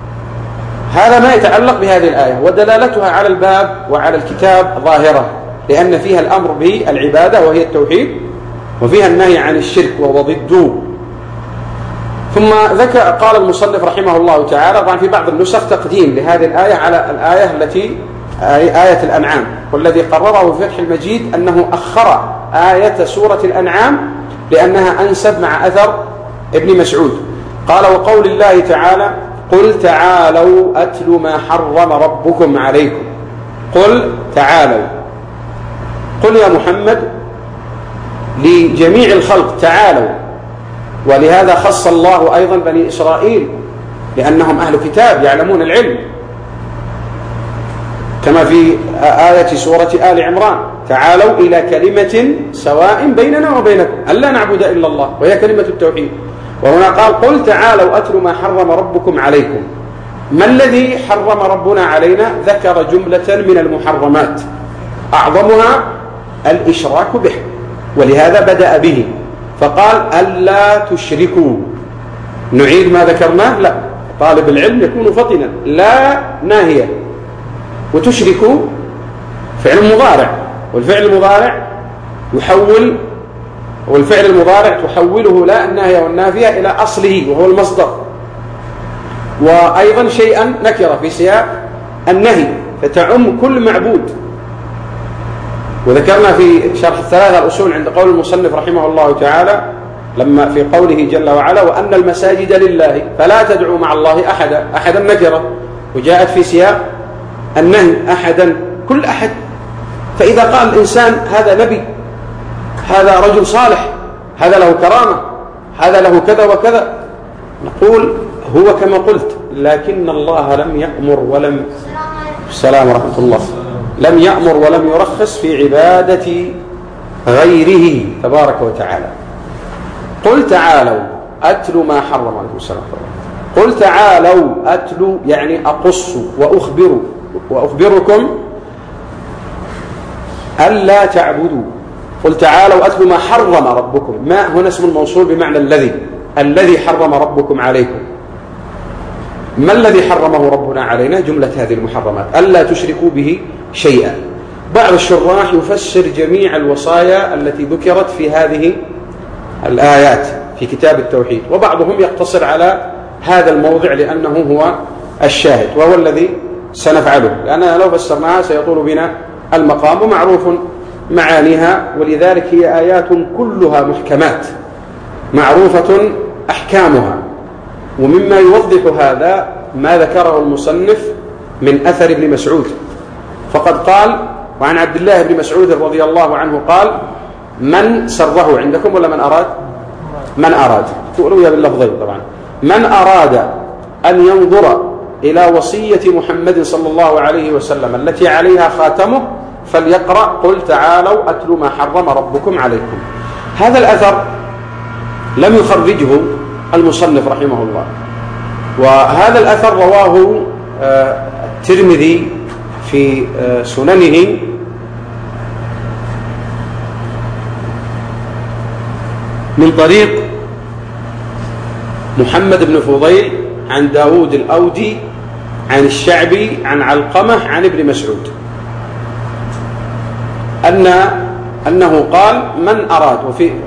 Speaker 1: هذا ما يتعلق بهذه الآية، ودلالتها على الباب وعلى الكتاب ظاهرة، لأن فيها الأمر بالعبادة وهي التوحيد، وفيها النهي عن الشرك وهو ضده. ثم قال المصنف رحمه الله تعالى، طبعا في بعض النسخ تقديم لهذه الآية على الآية التي آية الأنعام، والذي قرره في فتح المجيد أنه أخر آية سورة الأنعام لأنها أنسب مع أثر ابن مسعود. قال وقول الله تعالى قل تعالوا أتل ما حرم ربكم عليكم. قل تعالوا، قل يا محمد لجميع الخلق تعالوا، ولهذا خص الله أيضا بني إسرائيل لأنهم أهل كتاب يعلمون العلم، كما في آية سورة آل عمران: تعالوا إلى كلمة سواء بيننا وبينكم ألا نعبد إلا الله، وهي كلمة التوحيد. وهنا قال: قل تعالوا أتل ما حرم ربكم عليكم. ما الذي حرم ربنا علينا؟ ذكر جملة من المحرمات أعظمها الإشراك به، ولهذا بدأ به فقال: ألا تشركوا. نعيد ما ذكرناه؟ لا، طالب العلم يكون فطنا. لا ناهية، وتشركوا فعل مضارع، والفعل المضارع والفعل المضارع تحوله لا الناهية والنافية إلى أصله وهو المصدر، وأيضا شيئا نكرة في سياق النهي فتعم كل معبود. وذكرنا في شرح الثلاثة الأصول عند قول المصنف رحمه الله تعالى لما في قوله جل وعلا: وأن المساجد لله فلا تدعوا مع الله أحدا. أحدا نكرة وجاءت في سياق النهي، أحدا كل أحد. فإذا قال الإنسان هذا نبي، هذا رجل صالح، هذا له كرامة، هذا له كذا وكذا، نقول هو كما قلت، لكن الله لم يأمر ولم السلام ورحمة الله لم يأمر ولم يرخص في عبادة غيره تبارك وتعالى. قل تعالوا أتل ما حرم عليكم السلام. قل تعالوا أتل يعني أقص وأخبركم ألا تعبدوا. قل تعالوا أتل ما حرم ربكم. ما هنا اسم الموصول بمعنى الذي حرم ربكم عليكم. ما الذي حرمه ربنا علينا؟ جملة هذه المحرمات: ألا تشركوا به شيئا. بعض الشراح يفسر جميع الوصايا التي ذكرت في هذه الآيات في كتاب التوحيد، وبعضهم يقتصر على هذا الموضع لأنه هو الشاهد، وهو الذي سنفعله، لأننا لو فسرناها سيطول بنا المقام، ومعروف معانيها، ولذلك هي آيات كلها محكمات معروفة أحكامها. ومما يوضح هذا ما ذكره المصنف من أثر ابن مسعود، فقد قال: وعن عبد الله بن مسعود رضي الله عنه قال: من سره عندكم ولا من أراد تقولوا يا باللفظين طبعا: من أراد أن ينظر إلى وصية محمد صلى الله عليه وسلم التي عليها خاتمه فليقرأ قل تعالوا أتل ما حرم ربكم عليكم. هذا الأثر لم يخرجه المصنف رحمه الله، وهذا الأثر رواه الترمذي في سننه من طريق محمد بن فضيل عن داود الأودي عن الشعبي عن علقمة عن ابن مسعود أنه قال: من أراد،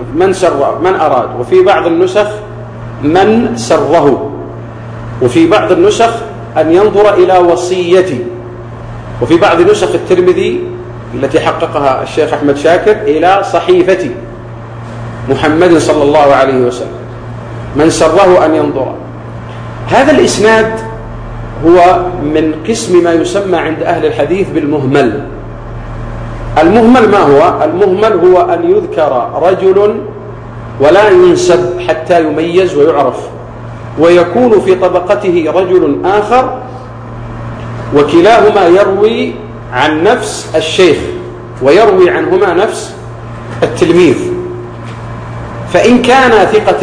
Speaker 1: وفي بعض النسخ من سره، وفي بعض النسخ أن ينظر إلى وصيتي، وفي بعض نسخ الترمذي التي حققها الشيخ أحمد شاكر إلى صحيفة محمد صلى الله عليه وسلم، من سره أن ينظر. هذا الإسناد هو من قسم ما يسمى عند أهل الحديث بالمهمل. المهمل ما هو؟ المهمل هو أن يذكر رجل ولا ينسب حتى يميز ويعرف، ويكون في طبقته رجل آخر وكلاهما يروي عن نفس الشيخ ويروي عنهما نفس التلميذ. فإن كان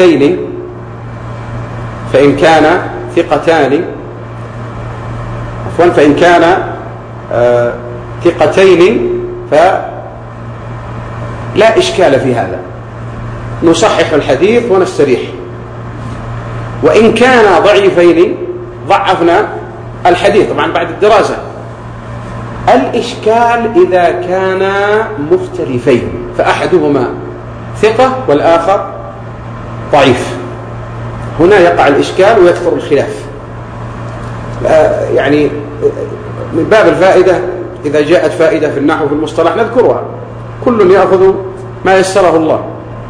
Speaker 1: ثقتين فلا إشكال في هذا، نصحح الحديث ونستريح. وإن كان ضعيفين ضعفنا الحديث طبعا بعد الدراسة. الإشكال إذا كانا مختلفين، فأحدهما ثقة والآخر ضعيف، هنا يقع الإشكال ويكثر الخلاف. يعني من باب الفائدة إذا جاءت فائدة في النحو في المصطلح نذكرها، كل يأخذ ما يسره الله.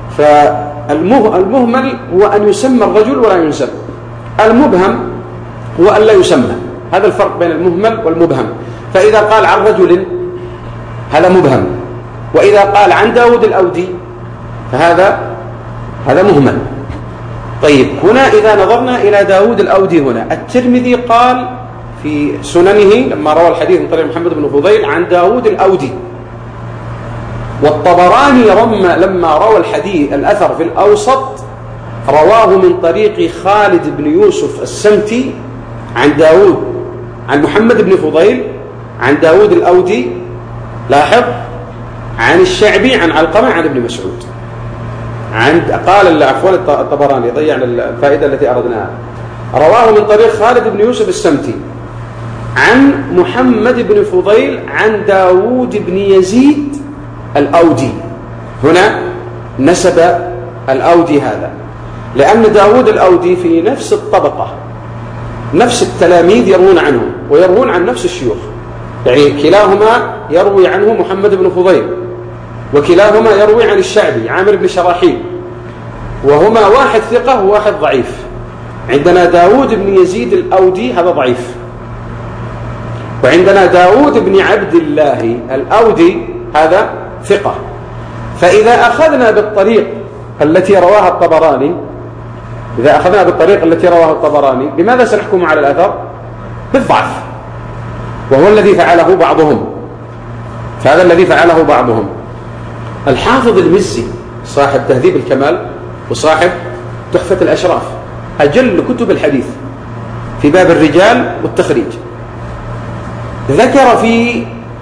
Speaker 1: فالمهمل هو أن يسمى الرجل ولا ينسب، المبهم هو أن لا يسمى. هذا الفرق بين المهمل والمبهم. فإذا قال عن رجل هذا مبهم، وإذا قال عن داود الأودي فهذا مهمل. طيب هنا إذا نظرنا إلى داود الأودي هنا، الترمذي قال في سننه لما روى الحديث من طريق محمد بن فضيل عن داود الأودي، والطبراني لما روى الحديث الأثر في الأوسط رواه من طريق خالد بن يوسف السمتي عن داود عن محمد بن فضيل عن داود الأودي، لاحظ، عن الشعبي عن علقمة عن ابن مسعود. قال عفوا الطبراني ضيعنا الفائدة التي أردناها، رواه من طريق خالد بن يوسف السمتي عن محمد بن فضيل عن داود بن يزيد الأودي. هنا نسب الأودي هذا لأن داود الأودي في نفس الطبقة، نفس التلاميذ يروون عنه ويروون عن نفس الشيوخ، يعني كلاهما يروي عنه محمد بن فضيل وكلاهما يروي عن الشعبي عامر بن شراحيل، وهما واحد ثقة وواحد ضعيف. عندنا داود بن يزيد الأودي هذا ضعيف، وعندنا داود بن عبد الله الأودي هذا ثقة. فإذا أخذنا بالطريق التي رواها الطبراني، إذا أخذنا بالطريق التي رواها الطبراني، بماذا سنحكم على الأثر؟ بالضعف، وهو الذي فعله بعضهم، فهذا الذي فعله بعضهم. الحافظ المزي صاحب تهذيب الكمال وصاحب تحفة الأشراف، أجل كتب الحديث في باب الرجال والتخريج، ذكر في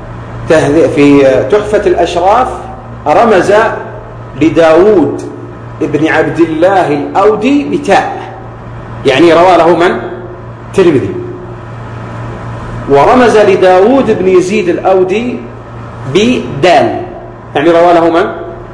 Speaker 1: تحفة الأشراف رمز لداود ابن عبد الله الأودي بتاء، يعني روى له من؟ ترمذي. ورمز لداود بن يزيد الأودي بدال، يعني روى له من؟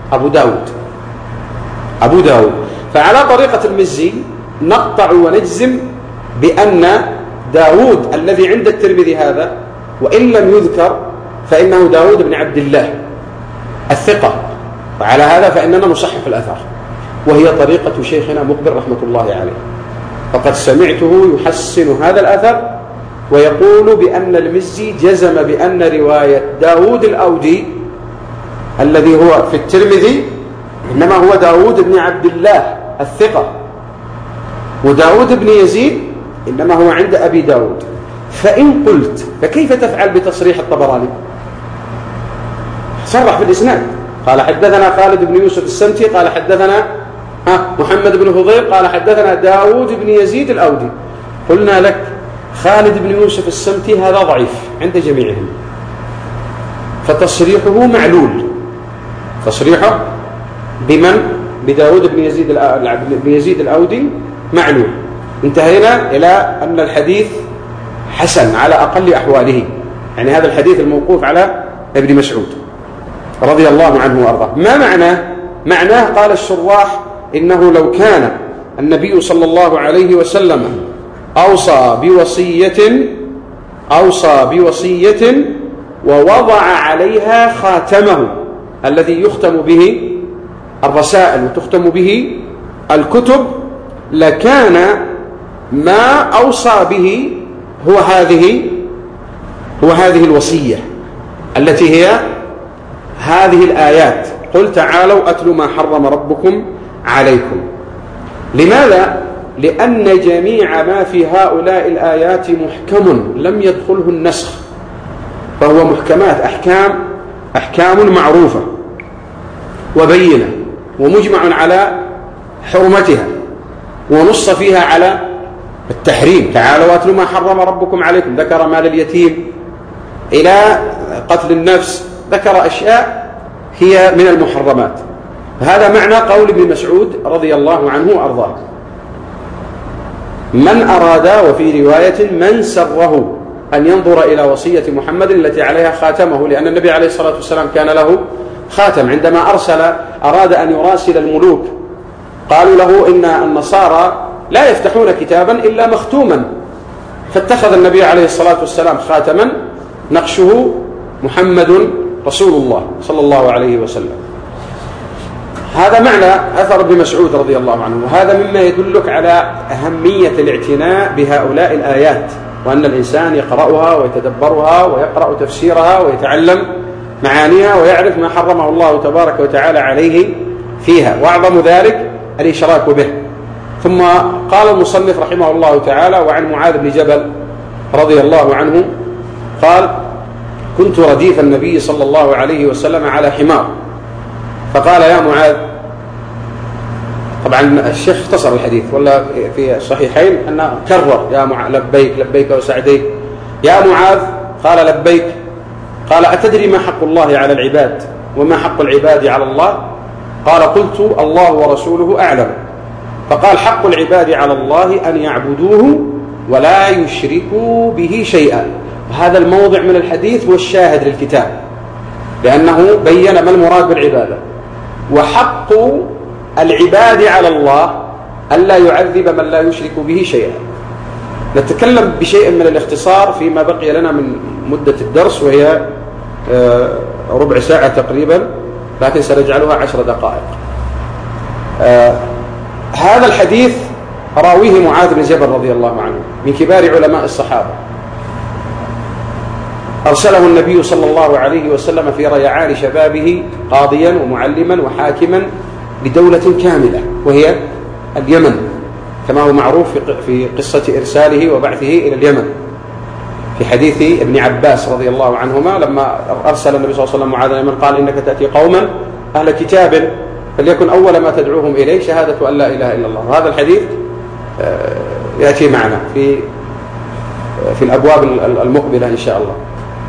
Speaker 1: أبو داود. فعلى طريقة المزي نقطع ونجزم بأن داود الذي عند الترمذي هذا وإن لم يذكر فإنه داود بن عبد الله الثقة، وعلى هذا فإننا نصحح الأثر، وهي طريقة شيخنا مقبل رحمة الله عليه، فقد سمعته يحسن هذا الأثر ويقول بأن المزي جزم بأن رواية داود الأودي الذي هو في الترمذي إنما هو داود بن عبد الله الثقة، وداود بن يزيد إنما هو عند أبي داود. فإن قلت فكيف تفعل بتصريح الطبراني؟ صرح بالإسناد، قال حدثنا خالد بن يوسف السمتي قال حدثنا محمد بن فضيل قال حدثنا داود بن يزيد الأودي. قلنا لك خالد بن يوسف السمتي هذا ضعيف عند جميعهم، فتصريحه معلول، تصريحه بمن؟ بداود بن يزيد الأودي معلول. انتهينا إلى أن الحديث حسن على أقل أحواله، يعني هذا الحديث الموقوف على ابن مسعود رضي الله عنه وأرضاه. ما معناه قال الشراح إنه لو كان النبي صلى الله عليه وسلم أوصى بوصية ووضع عليها خاتمه الذي يختم به الرسائل وتختم به الكتب، لكان ما أوصى به هو هذه الوصية التي هي هذه الآيات: قل تعالوا أتل ما حرم ربكم عليكم. لماذا؟ لأن جميع ما في هؤلاء الآيات محكم لم يدخله النسخ، فهو محكمات، أحكام معروفة وبينة ومجمع على حرمتها، ونص فيها على التحريم: تعالوا أتل ما حرم ربكم عليكم، ذكر مال اليتيم إلى قتل النفس، ذكر أشياء هي من المحرمات. هذا معنى قول ابن مسعود رضي الله عنه وأرضاه: من أراد، وفي رواية من سره أن ينظر إلى وصية محمد التي عليها خاتمه، لأن النبي عليه الصلاة والسلام كان له خاتم. عندما أراد أن يراسل الملوك قالوا له إن النصارى لا يفتحون كتابا إلا مختوما، فاتخذ النبي عليه الصلاة والسلام خاتما نقشه محمد رسول الله صلى الله عليه وسلم. هذا معنى أثر ابن مسعود رضي الله عنه، وهذا مما يدلك على أهمية الاعتناء بهؤلاء الآيات، وأن الإنسان يقرأها ويتدبرها ويقرأ تفسيرها ويتعلم معانيها ويعرف ما حرمه الله تبارك وتعالى عليه فيها، وأعظم ذلك الإشراك به. ثم قال المصنف رحمه الله تعالى: وعن معاذ بن جبل رضي الله عنه قال: كنت رديف النبي صلى الله عليه وسلم على حمار، فقال: يا معاذ. طبعا الشيخ اختصر الحديث، ولا في الصحيحين أنه كرر: يا لبيك لبيك وسعديك. يا معاذ، قال: لبيك. قال: أتدري ما حق الله على العباد وما حق العباد على الله؟ قال: قلت: الله ورسوله أعلم. فقال: حق العباد على الله أن يعبدوه ولا يشركوا به شيئا. وهذا الموضع من الحديث هو الشاهد للكتاب، لأنه بين ما المراد بالعبادة. وحق العباد على الله ألا يعذب من لا يشرك به شيئا. نتكلم بشيء من الاختصار فيما بقي لنا من مدة الدرس، وهي ربع ساعة تقريبا، لكن سنجعلها 10 دقائق. هذا الحديث راويه معاذ بن جبل رضي الله عنه، من كبار علماء الصحابة. أرسله النبي صلى الله عليه وسلم في ريعان شبابه قاضيا ومعلما وحاكما لدولة كاملة وهي اليمن، كما هو معروف في قصة إرساله وبعثه إلى اليمن في حديث ابن عباس رضي الله عنهما، لما أرسل النبي صلى الله عليه وسلم معاذ اليمن قال: إنك تأتي قوما أهل كتاب فليكن أول ما تدعوهم إليه شهادة أن لا إله إلا الله. وهذا الحديث يأتي معنا في الأبواب المقبلة إن شاء الله.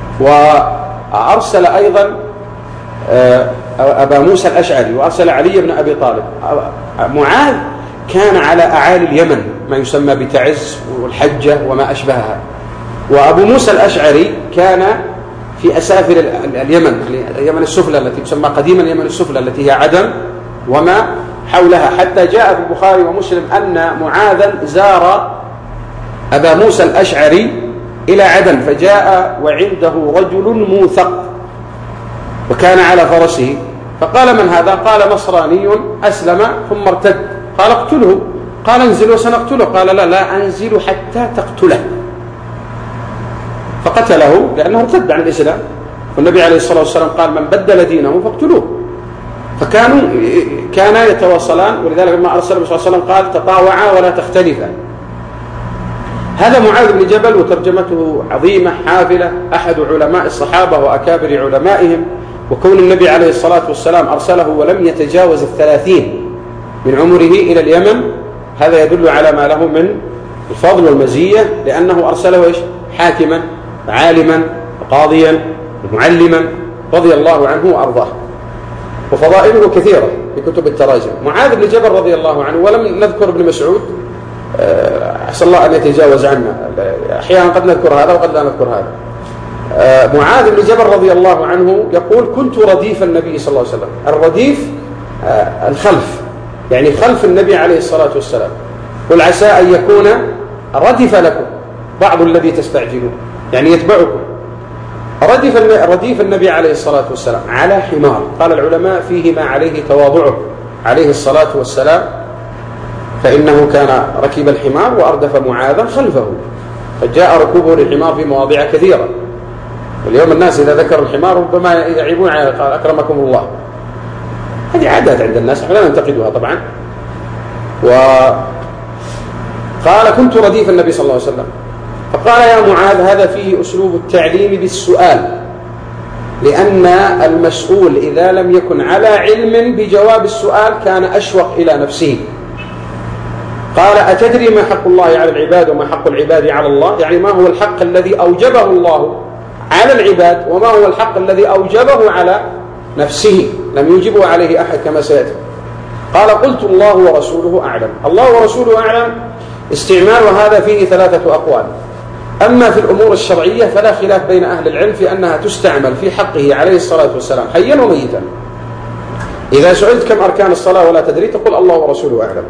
Speaker 1: وأرسل أيضا أبا موسى الأشعري، وأرسل علي بن أبي طالب. معاذ كان على أعالي اليمن، ما يسمى بتعز والحجة وما أشبهها، وأبو موسى الأشعري كان في أسافل اليمن، يعني اليمن السفلى التي تسمى قديما اليمن السفلى، التي هي عدن وما حولها، حتى جاء في البخاري ومسلم أن معاذا زار أبا موسى الأشعري إلى عدن، فجاء وعنده رجل موثق وكان على فرسه، فقال: من هذا؟ قال: نصراني أسلم ثم ارتد. قال: اقتله. قال: انزل وسنقتله. قال: لا أنزل حتى تقتله. فقتله لأنه ارتد عن الإسلام، والنبي عليه الصلاة والسلام قال: من بدل دينه فاقتلوه. كانا يتواصلان، ولذلك لما أرسل النبي صلى الله عليه وسلم قال: تطاوعا ولا تختلفا. هذا معاذ بن جبل، وترجمته عظيمة حافلة، أحد علماء الصحابة وأكابر علمائهم، وكون النبي عليه الصلاة والسلام أرسله ولم يتجاوز 30 من عمره إلى اليمن، هذا يدل على ما له من الفضل والمزية، لأنه أرسله حاكما عالما قاضيا معلما رضي الله عنه وأرضاه. وفضائله كثيرة في كتب التراجم. معاذ بن جبل رضي الله عنه، ولم نذكر ابن مسعود، أحسن الله أن يتجاوز عنا، أحيانا قد نذكر هذا وقد لا نذكر هذا. معاذ بن جبل رضي الله عنه يقول: كنت رديف النبي صلى الله عليه وسلم. الرديف الخلف، يعني خلف النبي عليه الصلاة والسلام. قل عسى أن يكون ردف لكم بعض الذي تستعجلون، يعني يتبعكم. رديف النبي عليه الصلاة والسلام على حمار. قال العلماء: فيه ما عليه تواضعه عليه الصلاة والسلام، فإنه كان ركب الحمار وأردف معاذا خلفه، فجاء ركوبه للحمار في مواضع كثيرة. واليوم الناس إذا ذكروا الحمار ربما يعيبون عليه، قال: أكرمكم الله. هذه عادات عند الناس، لا ننتقدها طبعا. وقال: كنت رديف النبي صلى الله عليه وسلم. فقال: يا معاذ، هذا فيه أسلوب التعليم بالسؤال، لأن المسؤول إذا لم يكن على علم بجواب السؤال كان أشوق إلى نفسه. قال: أتدري ما حق الله على العباد وما حق العباد على الله؟ يعني ما هو الحق الذي أوجبه الله على العباد، وما هو الحق الذي أوجبه على نفسه لم يوجبه عليه أحد كما سيأتي. قال: قلت: الله ورسوله أعلم. الله ورسوله أعلم، استعمال هذا فيه 3 أقوال. أما في الأمور الشرعية فلا خلاف بين أهل العلم في أنها تستعمل في حقه عليه الصلاة والسلام حيا وميتا. إذا سئلت كم أركان الصلاة ولا تدري، تقول: الله ورسوله أعلم.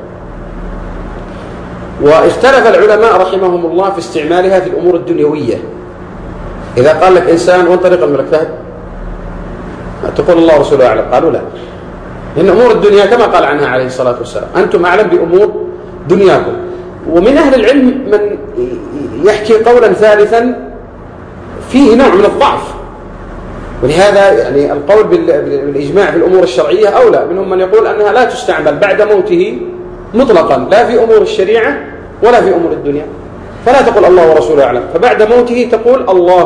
Speaker 1: واختلف العلماء رحمهم الله في استعمالها في الأمور الدنيوية. إذا قال لك إنسان: وين طريق الملك فهد؟ تقول: الله ورسوله أعلم. قالوا: لا، لأن أمور الدنيا كما قال عنها عليه الصلاة والسلام: أنتم أعلم بأمور دنياكم. ومن أهل العلم من يحكي قولا ثالثا فيه نوع من الضعف، ولهذا يعني القول بالإجماع في الأمور الشرعية أولى. منهم من يقول أنها لا تستعمل بعد موته مطلقا، لا في أمور الشريعة ولا في أمور الدنيا، فلا تقول الله ورسوله أعلم، فبعد موته تقول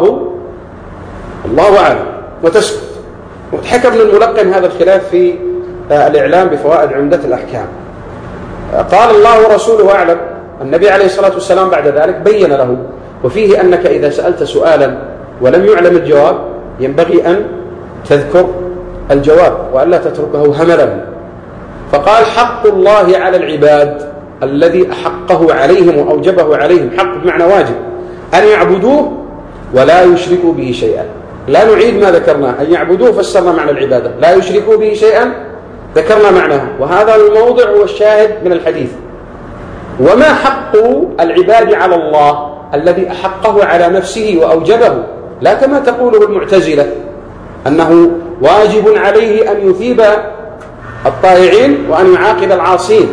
Speaker 1: الله أعلم وتسكت. وحكى ابن الملقن هذا الخلاف في الإعلام بفوائد عمدة الأحكام، قال الله ورسوله أعلم. النبي عليه الصلاة والسلام بعد ذلك بين له، وفيه أنك إذا سألت سؤالا ولم يعلم الجواب ينبغي أن تذكر الجواب وألا تتركه هملا. فقال حق الله على العباد الذي أحقه عليهم وأوجبه عليهم، حق بمعنى واجب، أن يعبدوه ولا يشركوا به شيئا. لا نعيد ما ذكرناه، أن يعبدوه فسرنا معنى العبادة، لا يشركوا به شيئا ذكرنا معناه، وهذا الموضع هو الشاهد من الحديث. وما حق العباد على الله الذي أحقه على نفسه وأوجبه، لا كما تقوله المعتزلة أنه واجب عليه أن يثيب الطائعين وأن يعاقب العاصين.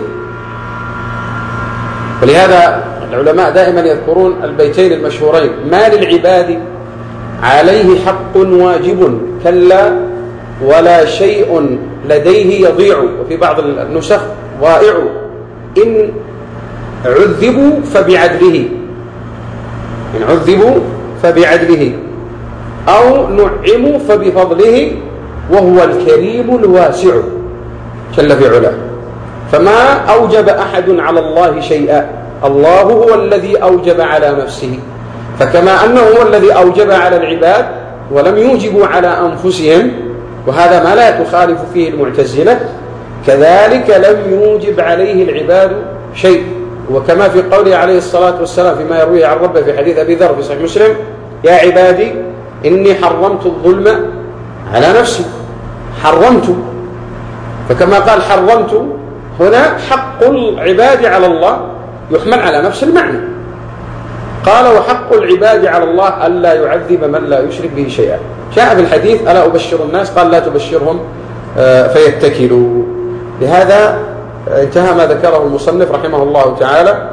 Speaker 1: ولهذا العلماء دائما يذكرون البيتين المشهورين: ما للعباد عليه حق واجب كلا ولا شيء لديه يضيع، وفي بعض النسخ ضائع، إن عذبوا فبعدله، إن عذبوا فبعدله، أو نعموا فبفضله، وهو الكريم الواسع جل في علاه. فما أوجب أحد على الله شيئا، الله هو الذي أوجب على نفسه، فكما أنه هو الذي أوجب على العباد ولم يوجبوا على أنفسهم، وهذا ما لا تخالف فيه المعتزلة، كذلك لم يوجب عليه العباد شيء. وكما في قوله عليه الصلاة والسلام فيما يرويه عن ربه في حديث أبي ذر في صحيح مسلم: يا عبادي إني حرمت الظلم على نفسي، حرمت. فكما قال حرمت هنا، حق العباد على الله يحمل على نفس المعنى. قال وحق العباد على الله ألا يعذب من لا يشرك به شيئا. جاء في الحديث: ألا أبشر الناس؟ قال لا تبشرهم فيتكلوا. لهذا انتهى ما ذكره المصنف رحمه الله تعالى.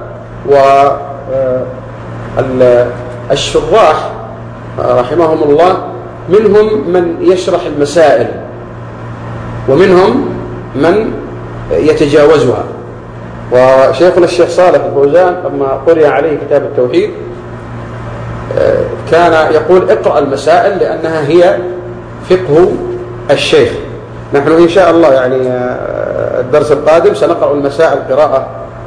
Speaker 1: والشراح رحمهم الله منهم من يشرح المسائل ومنهم من يتجاوزها. وشيخنا الشيخ صالح الفوزان لما قرئ عليه كتاب التوحيد كان يقول: اقرأ المسائل لأنها هي فقه الشيخ. نحن إن شاء الله يعني الدرس القادم سنقرأ المسائل قراءة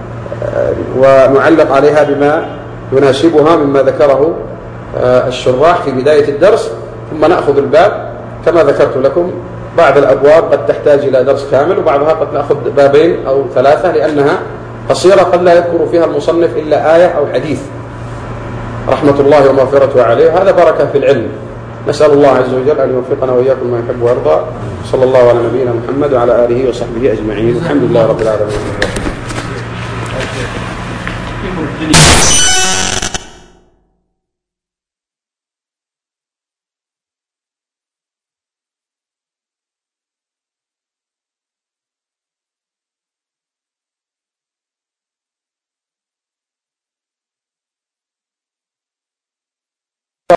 Speaker 1: ونعلق عليها بما يناسبها مما ذكره الشراح في بداية الدرس، ثم نأخذ الباب. كما ذكرت لكم بعض الأبواب قد تحتاج إلى درس كامل، وبعضها قد نأخذ بابين أو ثلاثة لأنها قصيرة قد لا يذكر فيها المصنف إلا آية أو حديث رحمة الله ومغفرته عليه. هذا بركة في العلم. نسأل الله عز وجل أن يوفقنا وإياكم ما يحب ويرضى. صلى الله على نبينا محمد وعلى آله وصحبه أجمعين. الحمد لله رب العالمين.